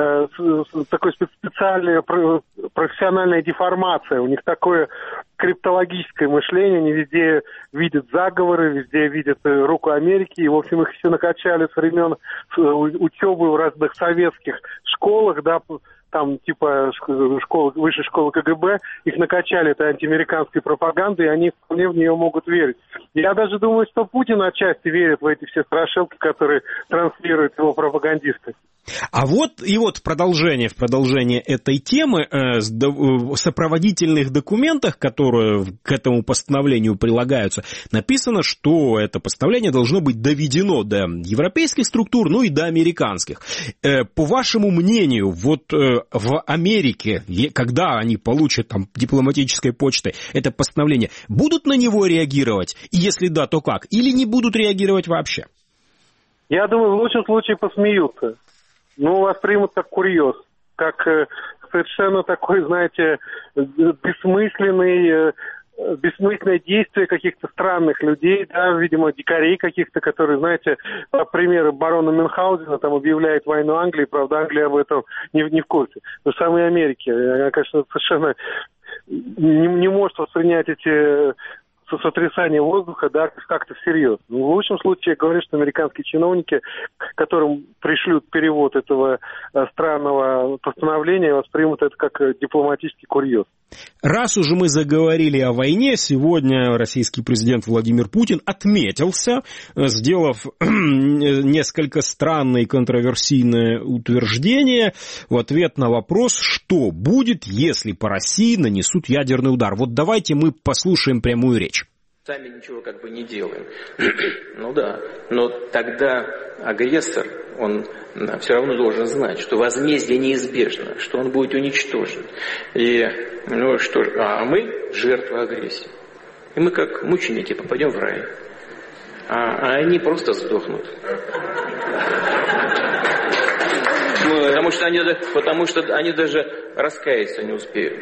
специальная профессиональная деформация, у них такое криптологическое мышление, они везде видят заговоры, везде видят руку Америки, и, в общем, их все накачали со времен учебы в разных советских школах, да, там типа высшей школы КГБ, их накачали этой антиамериканской пропагандой, и они вполне в нее могут верить. Я даже думаю, что Путин отчасти верит в эти все страшилки, которые транслируют его пропагандисты. А вот в продолжение этой темы, в сопроводительных документах, которые к этому постановлению прилагаются, написано, что это постановление должно быть доведено до европейских структур, ну и до американских. По вашему мнению, вот в Америке, когда они получат там дипломатической почтой это постановление, будут на него реагировать? И если да, то как? Или не будут реагировать вообще? Я думаю, в лучшем случае посмеются. Ну, воспримут как курьез, как совершенно такой, знаете, бессмысленное действие каких-то странных людей, да, видимо, дикарей каких-то, которые, знаете, по примеру барона Мюнхгаузена, там объявляет войну Англии, правда, Англия об этом не в курсе. Но самой Америки, она, конечно, совершенно не может воспринять эти сотрясание воздуха, да, как-то всерьез. В лучшем случае, я говорю, что американские чиновники, которым пришлют перевод этого странного постановления, воспримут это как дипломатический курьез. Раз уже мы заговорили о войне, сегодня российский президент Владимир Путин отметился, сделав несколько странное и контроверсийное утверждение в ответ на вопрос, что будет, если по России нанесут ядерный удар. Вот давайте мы послушаем прямую речь. Сами ничего как бы не делаем. Ну да, но тогда агрессор, он все равно должен знать, что возмездие неизбежно, что он будет уничтожен. И, ну что ж, а мы жертвы агрессии. И мы как мученики попадем в рай. А они просто сдохнут. Потому что они даже раскаяться не успеют.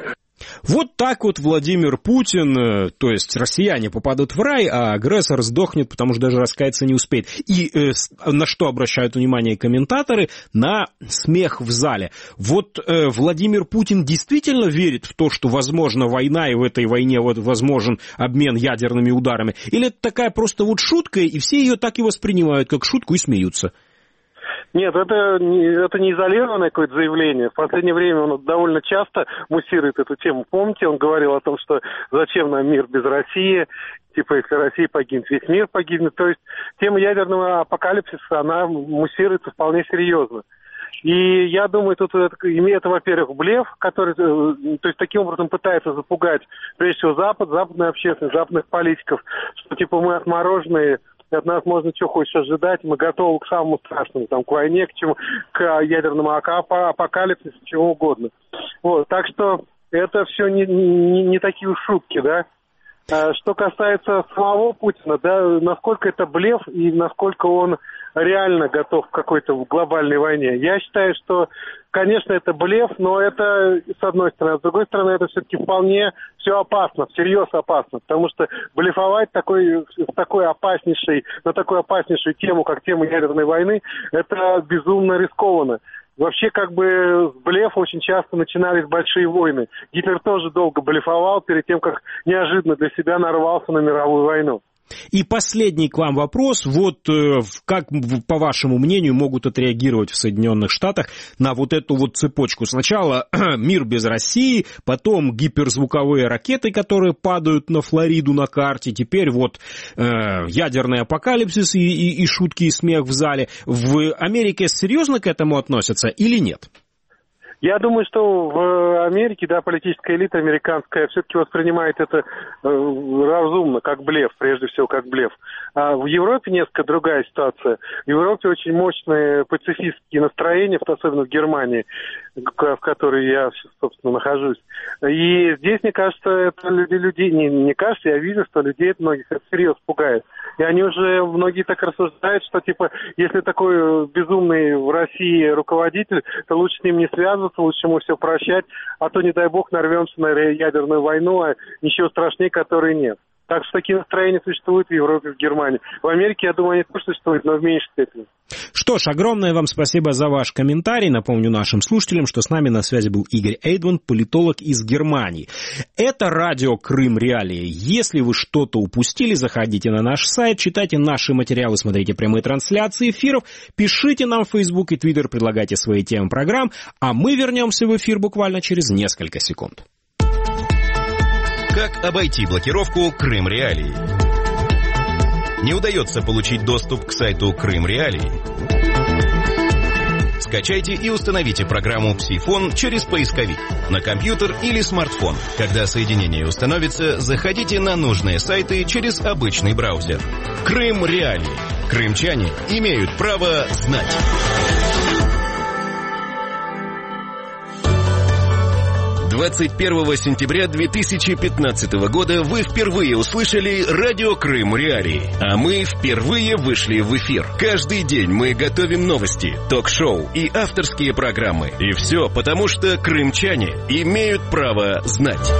Вот так вот Владимир Путин, то есть россияне попадут в рай, а агрессор сдохнет, потому что даже раскаяться не успеет. И на что обращают внимание комментаторы? На смех в зале. Вот Владимир Путин действительно верит в то, что возможна война, и в этой войне вот возможен обмен ядерными ударами? Или это такая просто вот шутка, и все ее так и воспринимают, как шутку, и смеются? Нет, это не изолированное какое-то заявление. В последнее время он довольно часто муссирует эту тему. Помните, он говорил о том, что зачем нам мир без России, типа если Россия погибнет, весь мир погибнет. То есть тема ядерного апокалипсиса, она муссируется вполне серьезно. И я думаю, тут это, во-первых, блеф, который, то есть, таким образом пытается запугать, прежде всего, западную общественность, западных политиков, что, типа, мы отмороженные, от нас можно что хочешь ожидать, мы готовы к самому страшному, там, к войне, к ядерному апокалипсису, чего угодно. Вот, так что это все не такие уж шутки, да. Что касается самого Путина, да, насколько это блеф и насколько он реально готов к какой-то глобальной войне. Я считаю, что, конечно, это блеф, но это с одной стороны. А с другой стороны, это все-таки вполне все опасно, всерьез опасно. Потому что блефовать на такую опаснейшую тему, как тема ядерной войны, это безумно рискованно. Вообще, как бы, с блефа очень часто начинались большие войны. Гитлер тоже долго блефовал перед тем, как неожиданно для себя нарвался на мировую войну. И последний к вам вопрос. Вот как, по вашему мнению, могут отреагировать в Соединенных Штатах на вот эту вот цепочку? Сначала мир без России, потом гиперзвуковые ракеты, которые падают на Флориду на карте, теперь вот ядерный апокалипсис и шутки и смех в зале. В Америке серьезно к этому относятся или нет? Я думаю, что в Америке, да, политическая элита американская все-таки воспринимает это разумно, как блеф, прежде всего, как блеф. А в Европе несколько другая ситуация. В Европе очень мощные пацифистские настроения, особенно в Германии, в которой я, собственно, нахожусь. И здесь, мне кажется, это людей, не кажется, я вижу, что людей это многих это всерьез пугает. И они уже, многие так рассуждают, что, типа, если такой безумный в России руководитель, то лучше с ним не связываться, лучше ему все прощать, а то, не дай бог, нарвемся на ядерную войну, а ничего страшнее которой нет. Так что такие настроения существуют в Европе, в Германии. В Америке, я думаю, они тоже существуют, но в меньшей степени. Что ж, огромное вам спасибо за ваш комментарий. Напомню нашим слушателям, что с нами на связи был Игорь Эйдман, политолог из Германии. Это радио Крым Реалии. Если вы что-то упустили, заходите на наш сайт, читайте наши материалы, смотрите прямые трансляции эфиров, пишите нам в Facebook и Twitter, предлагайте свои темы программ, а мы вернемся в эфир буквально через несколько секунд. Как обойти блокировку Крым Реалии? Не удается получить доступ к сайту Крым Реалии? Скачайте и установите программу «Псифон» через поисковик на компьютер или смартфон. Когда соединение установится, заходите на нужные сайты через обычный браузер. Крым Реалии. Крымчане имеют право знать. 21 сентября 2015 года вы впервые услышали радио Крым Реалии, а мы впервые вышли в эфир. Каждый день мы готовим новости, ток-шоу и авторские программы. И все потому, что крымчане имеют право знать.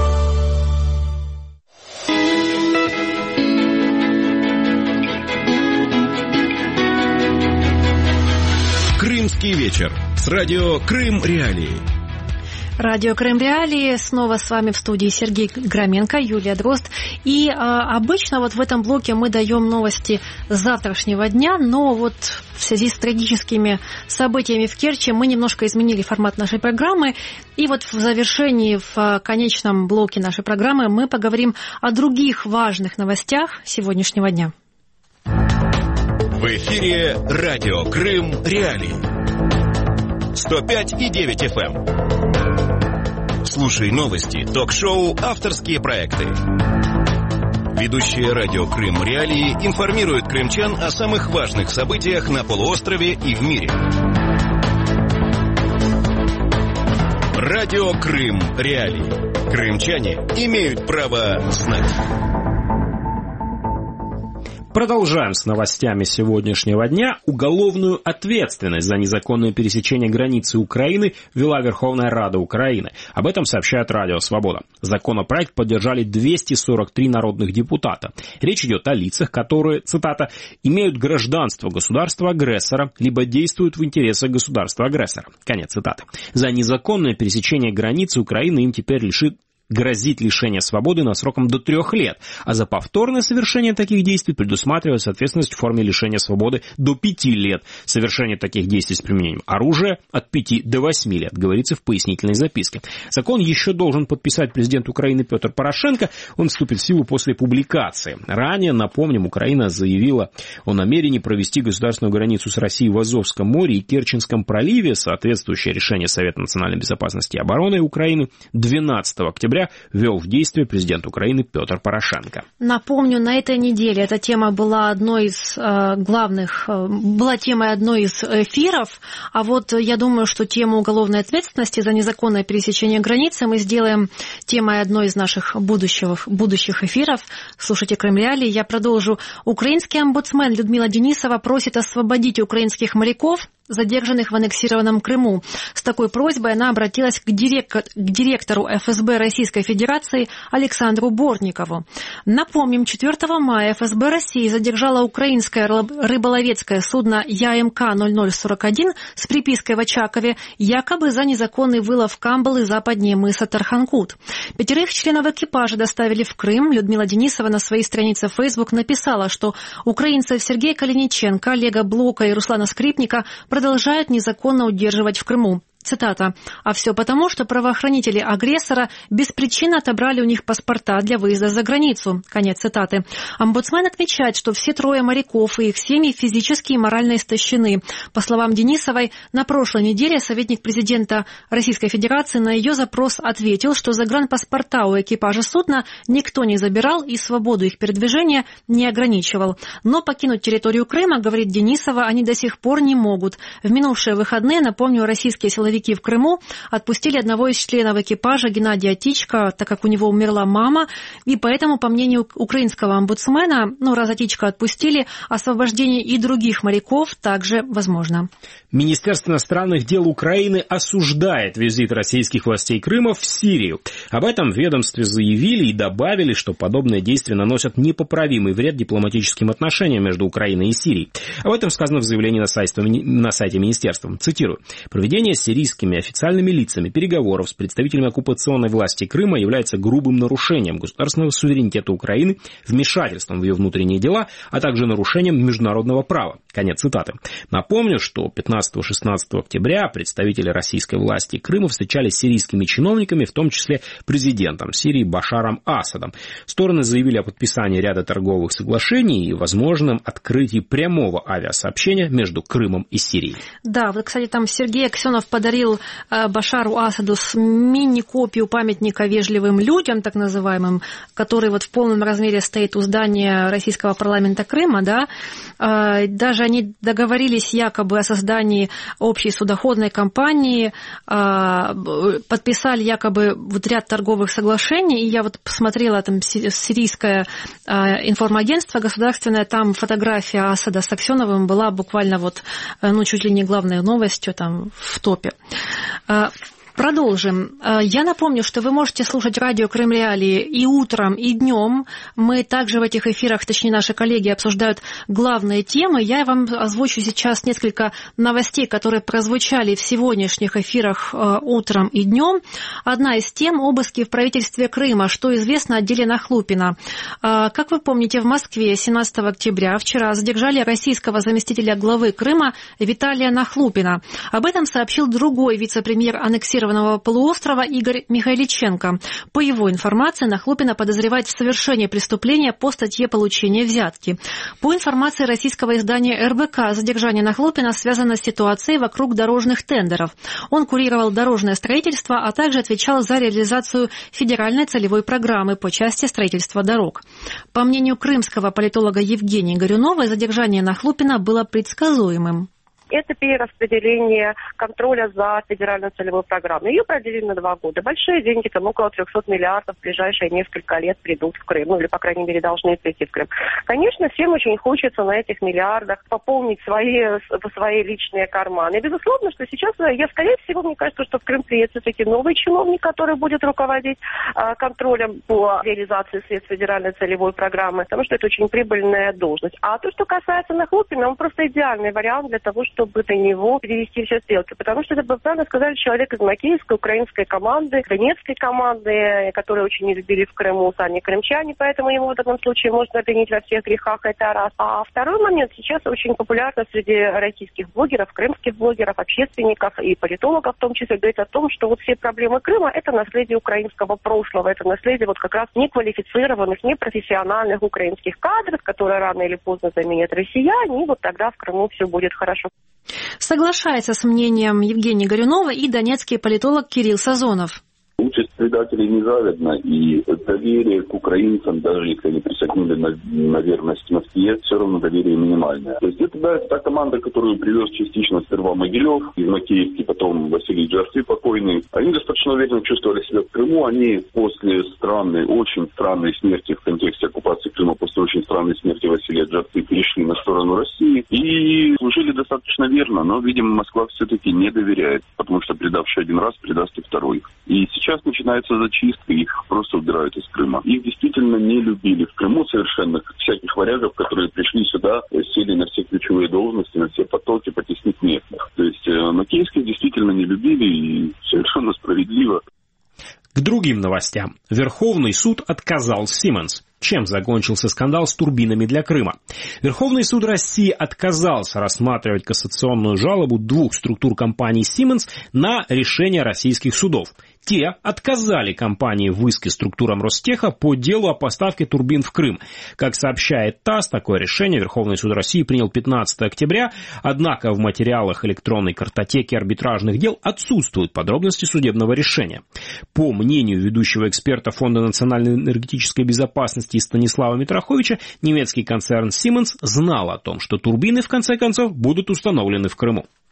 Крымский вечер с радио Крым Реалии. Радио Крым Реалии. Снова с вами в студии Сергей Громенко, Юлия Дрозд. И обычно вот в этом блоке мы даем новости завтрашнего дня, но вот в связи с трагическими событиями в Керчи мы немножко изменили формат нашей программы. И вот в завершении, в конечном блоке нашей программы мы поговорим о других важных новостях сегодняшнего дня. В эфире радио Крым Реалии. 105,9 FM. Слушай новости, ток-шоу, авторские проекты. Ведущие радио Крым Реалии информируют крымчан о самых важных событиях на полуострове и в мире. Радио Крым Реалии. Крымчане имеют право знать. Продолжаем с новостями сегодняшнего дня. Уголовную ответственность за незаконное пересечение границы Украины ввела Верховная Рада Украины. Об этом сообщает Радио Свобода. Законопроект поддержали 243 народных депутата. Речь идет о лицах, которые, цитата, «имеют гражданство государства-агрессора, либо действуют в интересах государства-агрессора». Конец цитаты. За незаконное пересечение границы Украины им теперь грозит лишение свободы на сроком до 3 лет, а за повторное совершение таких действий предусматривается ответственность в форме лишения свободы до 5 лет. Совершение таких действий с применением оружия от 5 до 8 лет, говорится в пояснительной записке. Закон еще должен подписать президент Украины Петр Порошенко. Он вступит в силу после публикации. Ранее, напомним, Украина заявила о намерении провести государственную границу с Россией в Азовском море и Керченском проливе. Соответствующее решение Совета национальной безопасности и обороны Украины 12 октября ввел в действие президент Украины Петр Порошенко. Напомню, на этой неделе эта тема была одной из была темой одной из эфиров, а вот я думаю, что тему уголовной ответственности за незаконное пересечение границы мы сделаем темой одной из наших будущих эфиров. Слушайте Крым Реалии. Я продолжу. Украинский омбудсмен Людмила Денисова просит освободить украинских моряков, задержанных в аннексированном Крыму. С такой просьбой она обратилась к директору ФСБ Российской Федерации Александру Бортникову. Напомним, 4 мая ФСБ России задержала украинское рыболовецкое судно ЯМК-0041 с припиской в Очакове якобы за незаконный вылов камбалы западнее мыса Тарханкут. 5 членов экипажа доставили в Крым. Людмила Денисова на своей странице в Facebook написала, что украинцев Сергея Калиниченко, Олега Блока и Руслана Скрипника продолжают незаконно удерживать в Крыму. Цитата. «А все потому, что правоохранители агрессора без причины отобрали у них паспорта для выезда за границу». Конец цитаты. Омбудсмен отмечает, что все 3 моряков и их семьи физически и морально истощены. По словам Денисовой, на прошлой неделе советник президента Российской Федерации на ее запрос ответил, что загранпаспорта у экипажа судна никто не забирал и свободу их передвижения не ограничивал. Но покинуть территорию Крыма, говорит Денисова, они до сих пор не могут. В минувшие выходные, напомню, российские силовики силовики в Крыму отпустили одного из членов экипажа Геннадия Тичка, так как у него умерла мама, и поэтому, по мнению украинского омбудсмена, раз Тичка отпустили, освобождение и других моряков также возможно. Министерство иностранных дел Украины осуждает визит российских властей Крыма в Сирию. Об этом в ведомстве заявили и добавили, что подобные действия наносят непоправимый вред дипломатическим отношениям между Украиной и Сирией. Об этом сказано в заявлении на сайте министерства. Цитирую. «Проведение с сирийскими официальными лицами переговоров с представителями оккупационной власти Крыма является грубым нарушением государственного суверенитета Украины, вмешательством в ее внутренние дела, а также нарушением международного права». Конец цитаты. Напомню, что 15-16 октября представители российской власти Крыма встречались с сирийскими чиновниками, в том числе президентом Сирии Башаром Асадом. Стороны заявили о подписании ряда торговых соглашений и возможном открытии прямого авиасообщения между Крымом и Сирией. Да, вот, кстати, там Сергей Аксенов подарил Башару Асаду мини-копию памятника вежливым людям, так называемым, который вот в полном размере стоит у здания российского парламента Крыма, да. Даже они договорились якобы о создании общей судоходной компании, подписали якобы вот ряд торговых соглашений, и я вот посмотрела там сирийское информагентство государственное, там фотография Асада с Аксеновым была буквально вот, чуть ли не главной новостью там в топе. Продолжим. Я напомню, что вы можете слушать радио Крым Реалии и утром, и днем. Мы также в этих эфирах, точнее наши коллеги, обсуждают главные темы. Я вам озвучу сейчас несколько новостей, которые прозвучали в сегодняшних эфирах утром и днем. Одна из тем – обыски в правительстве Крыма. Что известно о деле Нахлупина? Как вы помните, в Москве 17 октября вчера задержали российского заместителя главы Крыма Виталия Нахлупина. Об этом сообщил другой вице-премьер аннексированного полуострова Игорь Михайличенко. По его информации, Нахлупина подозревают в совершении преступления по статье получения взятки. По информации российского издания РБК, задержание Нахлупина связано с ситуацией вокруг дорожных тендеров. Он курировал дорожное строительство, а также отвечал за реализацию федеральной целевой программы по части строительства дорог. По мнению крымского политолога Евгения Горюнова, задержание Нахлупина было предсказуемым. Это перераспределение контроля за федеральную целевую программу. Ее продлили на 2 года. Большие деньги, там около 300 миллиардов в ближайшие несколько лет придут в Крым. Или, по крайней мере, должны прийти в Крым. Конечно, всем очень хочется на этих миллиардах пополнить свои личные карманы. И, безусловно, что сейчас, скорее всего, мне кажется, что в Крым приедет все-таки новый чиновник, который будет руководить контролем по реализации средств федеральной целевой программы, потому что это очень прибыльная должность. А то, что касается Нахлупина, он просто идеальный вариант для того, чтобы до него перевести все сделки. Потому что это, вы правильно сказали, человек из макеевской, украинской команды, донецкой команды, которые очень не любили в Крыму сами крымчане, поэтому ему в этом случае можно обвинить во всех грехах, это раз. А второй момент, сейчас очень популярно среди российских блогеров, крымских блогеров, общественников и политологов в том числе, говорить о том, что вот все проблемы Крыма – это наследие украинского прошлого, это наследие вот как раз неквалифицированных, непрофессиональных украинских кадров, которые рано или поздно заменят россияне, и вот тогда в Крыму все будет хорошо. Соглашается с мнением Евгения Горюнова и донецкий политолог Кирилл Сазонов. Участь предателей незавидна, и доверие к украинцам, даже если они присягнули на верность Москве, все равно доверие минимальное. То есть это та команда, которую привез частично сперва Могилев, из Макеевки, потом Василий Джарцы покойный. Они достаточно уверенно чувствовали себя в Крыму. Они после очень странной смерти в контексте оккупации Крыма, после очень странной смерти Василия Джарцы перешли на сторону России и служили достаточно верно. Но, видимо, Москва все-таки не доверяет, потому что предавший один раз, предаст и второй. И сейчас начинается зачистка, их просто убирают из Крыма. Их действительно не любили в Крыму совершенно, всяких варягов, которые пришли сюда, сели на все ключевые должности, на все потоки, потеснить местных. То есть макеевских действительно не любили, и совершенно справедливо. К другим новостям. Верховный суд отказал Siemens. Чем закончился скандал с турбинами для Крыма? Верховный суд России отказался рассматривать кассационную жалобу 2 структур компании Siemens на решение российских судов. Те отказали компании в иске структурам Ростеха по делу о поставке турбин в Крым. Как сообщает ТАСС, такое решение Верховный суд России принял 15 октября, однако в материалах электронной картотеки арбитражных дел отсутствуют подробности судебного решения. По мнению ведущего эксперта Фонда национальной энергетической безопасности Станислава Митроховича, немецкий концерн Siemens знал о том, что турбины в конце концов будут установлены в Крыму.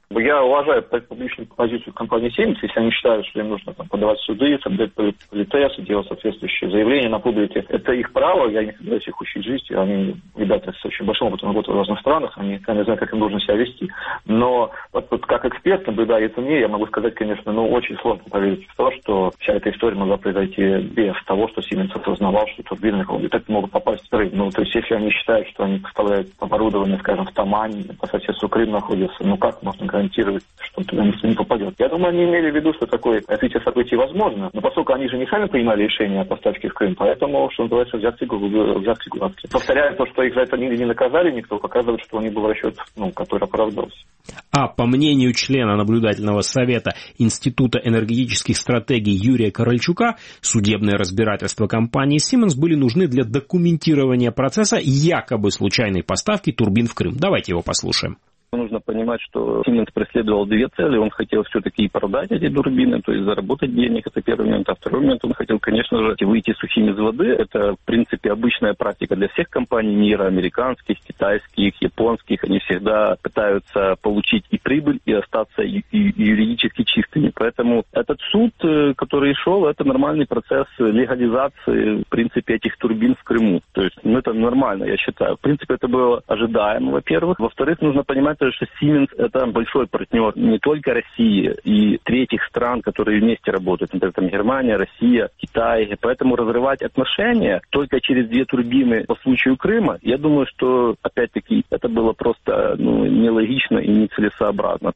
Я уважаю публичную позицию компании «Сименс», если они считают, что им нужно подавать в суды, соблюдать политез, делать соответствующие заявления на публике. Это их право, я не собираюсь их учить жизни. Они, ребята, с очень большим опытом работают в разных странах, они знают, как им нужно себя вести. Но вот как эксперт, наблюдая это мне, я могу сказать, конечно, очень сложно поверить в то, что вся эта история могла произойти без того, что «Сименс» осознавал, что турбины так могут попасть в Крым. То есть, если они считают, что они поставляют оборудование, скажем, в Тамань, по соседству Крым находится, как можно гарантировать, что он туда не попадет? Я думаю, они имели в виду, что такое развитие событий возможно, но поскольку они же не сами принимали решение о поставке в Крым, поэтому, что называется, взятки гладкие. Повторяю, то, что их за это не наказали никто, показывает, что у них был расчет, который оправдался. А по мнению члена наблюдательного совета Института энергетических стратегий Юрия Корольчука, судебные разбирательства компании «Сименс» были нужны для документирования процесса якобы случайной поставки турбин в Крым. Давайте его послушаем. Нужно понимать, что Сименс преследовал две цели. Он хотел все-таки и продать эти турбины, то есть заработать денег, это первый момент. А второй момент, он хотел, конечно же, выйти сухим из воды. Это, в принципе, обычная практика для всех компаний мира, американских, китайских, японских. Они всегда пытаются получить и прибыль, и остаться юридически чистыми. Поэтому этот суд, который шел, это нормальный процесс легализации, в принципе, этих турбин в Крыму. То есть, это нормально, я считаю. В принципе, это было ожидаемо, во-первых. Во-вторых, нужно понимать, что «Сименс» — это большой партнер не только России и третьих стран, которые вместе работают, например, там Германия, Россия, Китай. И поэтому разрывать отношения только через две турбины по случаю Крыма, я думаю, что, опять-таки, это было просто нелогично и нецелесообразно.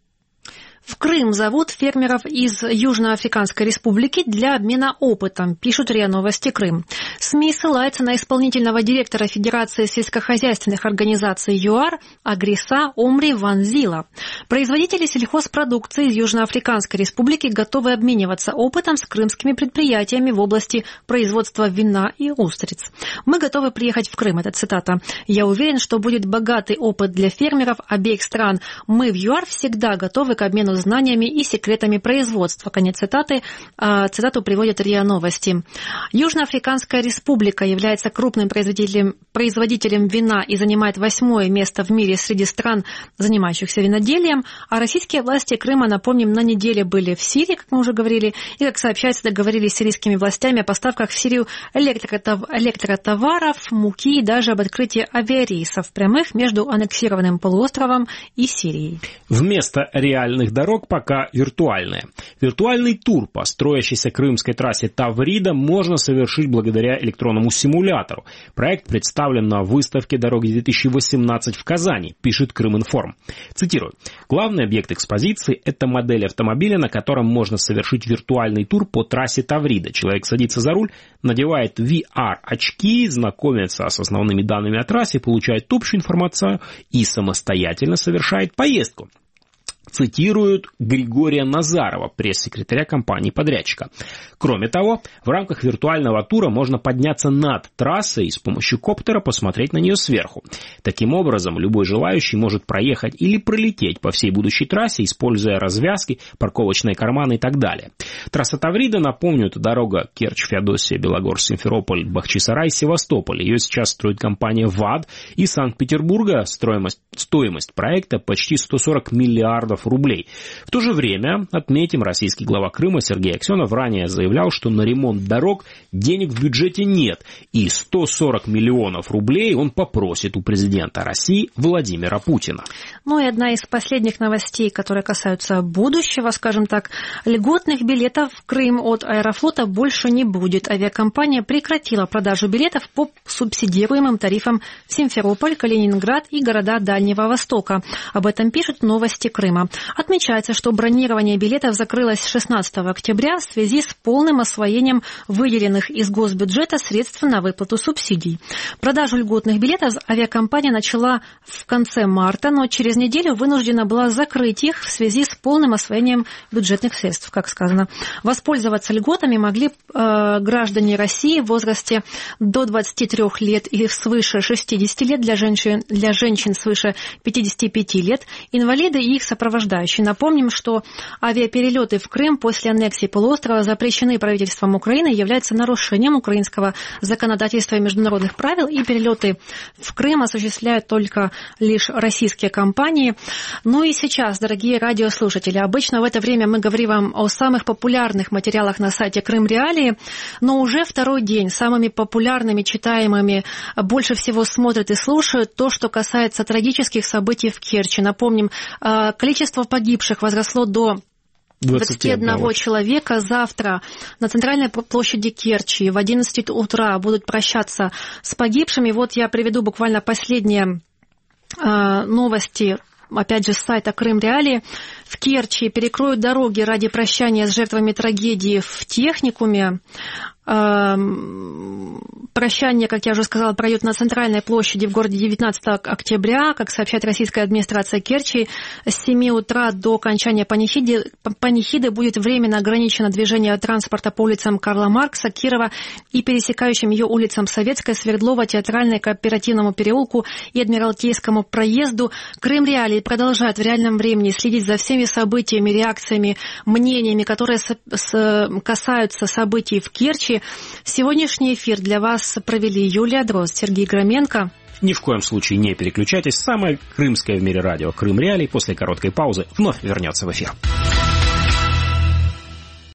В Крым зовут фермеров из Южноафриканской Республики для обмена опытом, пишут РИА Новости Крым. СМИ ссылается на исполнительного директора Федерации сельскохозяйственных организаций ЮАР Агриса Омри Ванзила. Производители сельхозпродукции из Южноафриканской Республики готовы обмениваться опытом с крымскими предприятиями в области производства вина и устриц. «Мы готовы приехать в Крым», это цитата. «Я уверен, что будет богатый опыт для фермеров обеих стран. Мы в ЮАР всегда готовы к обмену знаниями и секретами производства». Конец цитаты. Цитату приводят РИА Новости. Южноафриканская Республика является крупным производителем вина и занимает 8-е место в мире среди стран, занимающихся виноделием. А российские власти Крыма, напомним, на неделе были в Сирии, как мы уже говорили, и, как сообщается, договорились с сирийскими властями о поставках в Сирию электротоваров, муки и даже об открытии авиарейсов прямых между аннексированным полуостровом и Сирией. Вместо реальных дорог пока виртуальные. Виртуальный тур по строящейся крымской трассе Таврида можно совершить благодаря электронному симулятору. Проект представлен на выставке «Дороги-2018» в Казани, пишет Крыминформ. Цитирую. «Главный объект экспозиции – это модель автомобиля, на котором можно совершить виртуальный тур по трассе Таврида. Человек садится за руль, надевает VR-очки, знакомится с основными данными о трассе, получает общую информацию и самостоятельно совершает поездку». Цитируют Григория Назарова, пресс-секретаря компании-подрядчика. Кроме того, в рамках виртуального тура можно подняться над трассой и с помощью коптера посмотреть на нее сверху. Таким образом, любой желающий может проехать или пролететь по всей будущей трассе, используя развязки, парковочные карманы и так далее. Трасса Таврида, напомню, это дорога Керчь, Феодосия, Белогор, Симферополь, Бахчисарай, Севастополь. Ее сейчас строит компания ВАД. Из Санкт-Петербурга стоимость проекта почти 140 миллиардов рублей. В то же время, отметим, российский глава Крыма Сергей Аксенов ранее заявлял, что на ремонт дорог денег в бюджете нет, и 140 миллионов рублей он попросит у президента России Владимира Путина. Ну и одна из последних новостей, которые касаются будущего, скажем так, льготных билетов в Крым от Аэрофлота больше не будет. Авиакомпания прекратила продажу билетов по субсидируемым тарифам в Симферополь, Калининград и города Дальнего Востока. Об этом пишут Новости Крыма. Отмечается, что бронирование билетов закрылось 16 октября в связи с полным освоением выделенных из госбюджета средств на выплату субсидий. Продажу льготных билетов авиакомпания начала в конце марта, но через неделю вынуждена была закрыть их в связи с полным освоением бюджетных средств, как сказано. Воспользоваться льготами могли граждане России в возрасте до 23 лет и свыше 60 лет, для женщин свыше 55 лет, инвалиды и их сопровождающие сопровождающий. Напомним, что авиаперелеты в Крым после аннексии полуострова запрещены правительством Украины, являются нарушением украинского законодательства и международных правил, и перелеты в Крым осуществляют только лишь российские компании. Ну и сейчас, дорогие радиослушатели, обычно в это время мы говорим вам о самых популярных материалах на сайте Крым Реалии, но уже второй день самыми популярными, читаемыми, больше всего смотрят и слушают то, что касается трагических событий в Керчи. Напомним, количество погибших возросло до 21 человека. Завтра на центральной площади Керчи в 11 утра будут прощаться с погибшими. Вот я приведу буквально последние новости, опять же, с сайта Крым Реалии. В Керчи перекроют дороги ради прощания с жертвами трагедии в техникуме. Прощание, как я уже сказала, пройдет на центральной площади в городе 19 октября, как сообщает российская администрация Керчи. С 7 утра до окончания панихиды будет временно ограничено движение транспорта по улицам Карла Маркса, Кирова и пересекающим ее улицам Советская, Свердлова, Театральной, Кооперативному переулку и Адмиралтейскому проезду. Крым Реалии продолжает в реальном времени следить за всеми событиями, реакциями, мнениями, которые касаются событий в Керчи. Сегодняшний эфир для вас провели Юлия Дрозд, Сергей Громенко. Ни в коем случае не переключайтесь. Самое крымское в мире радио Крым Реалии после короткой паузы вновь вернется в эфир.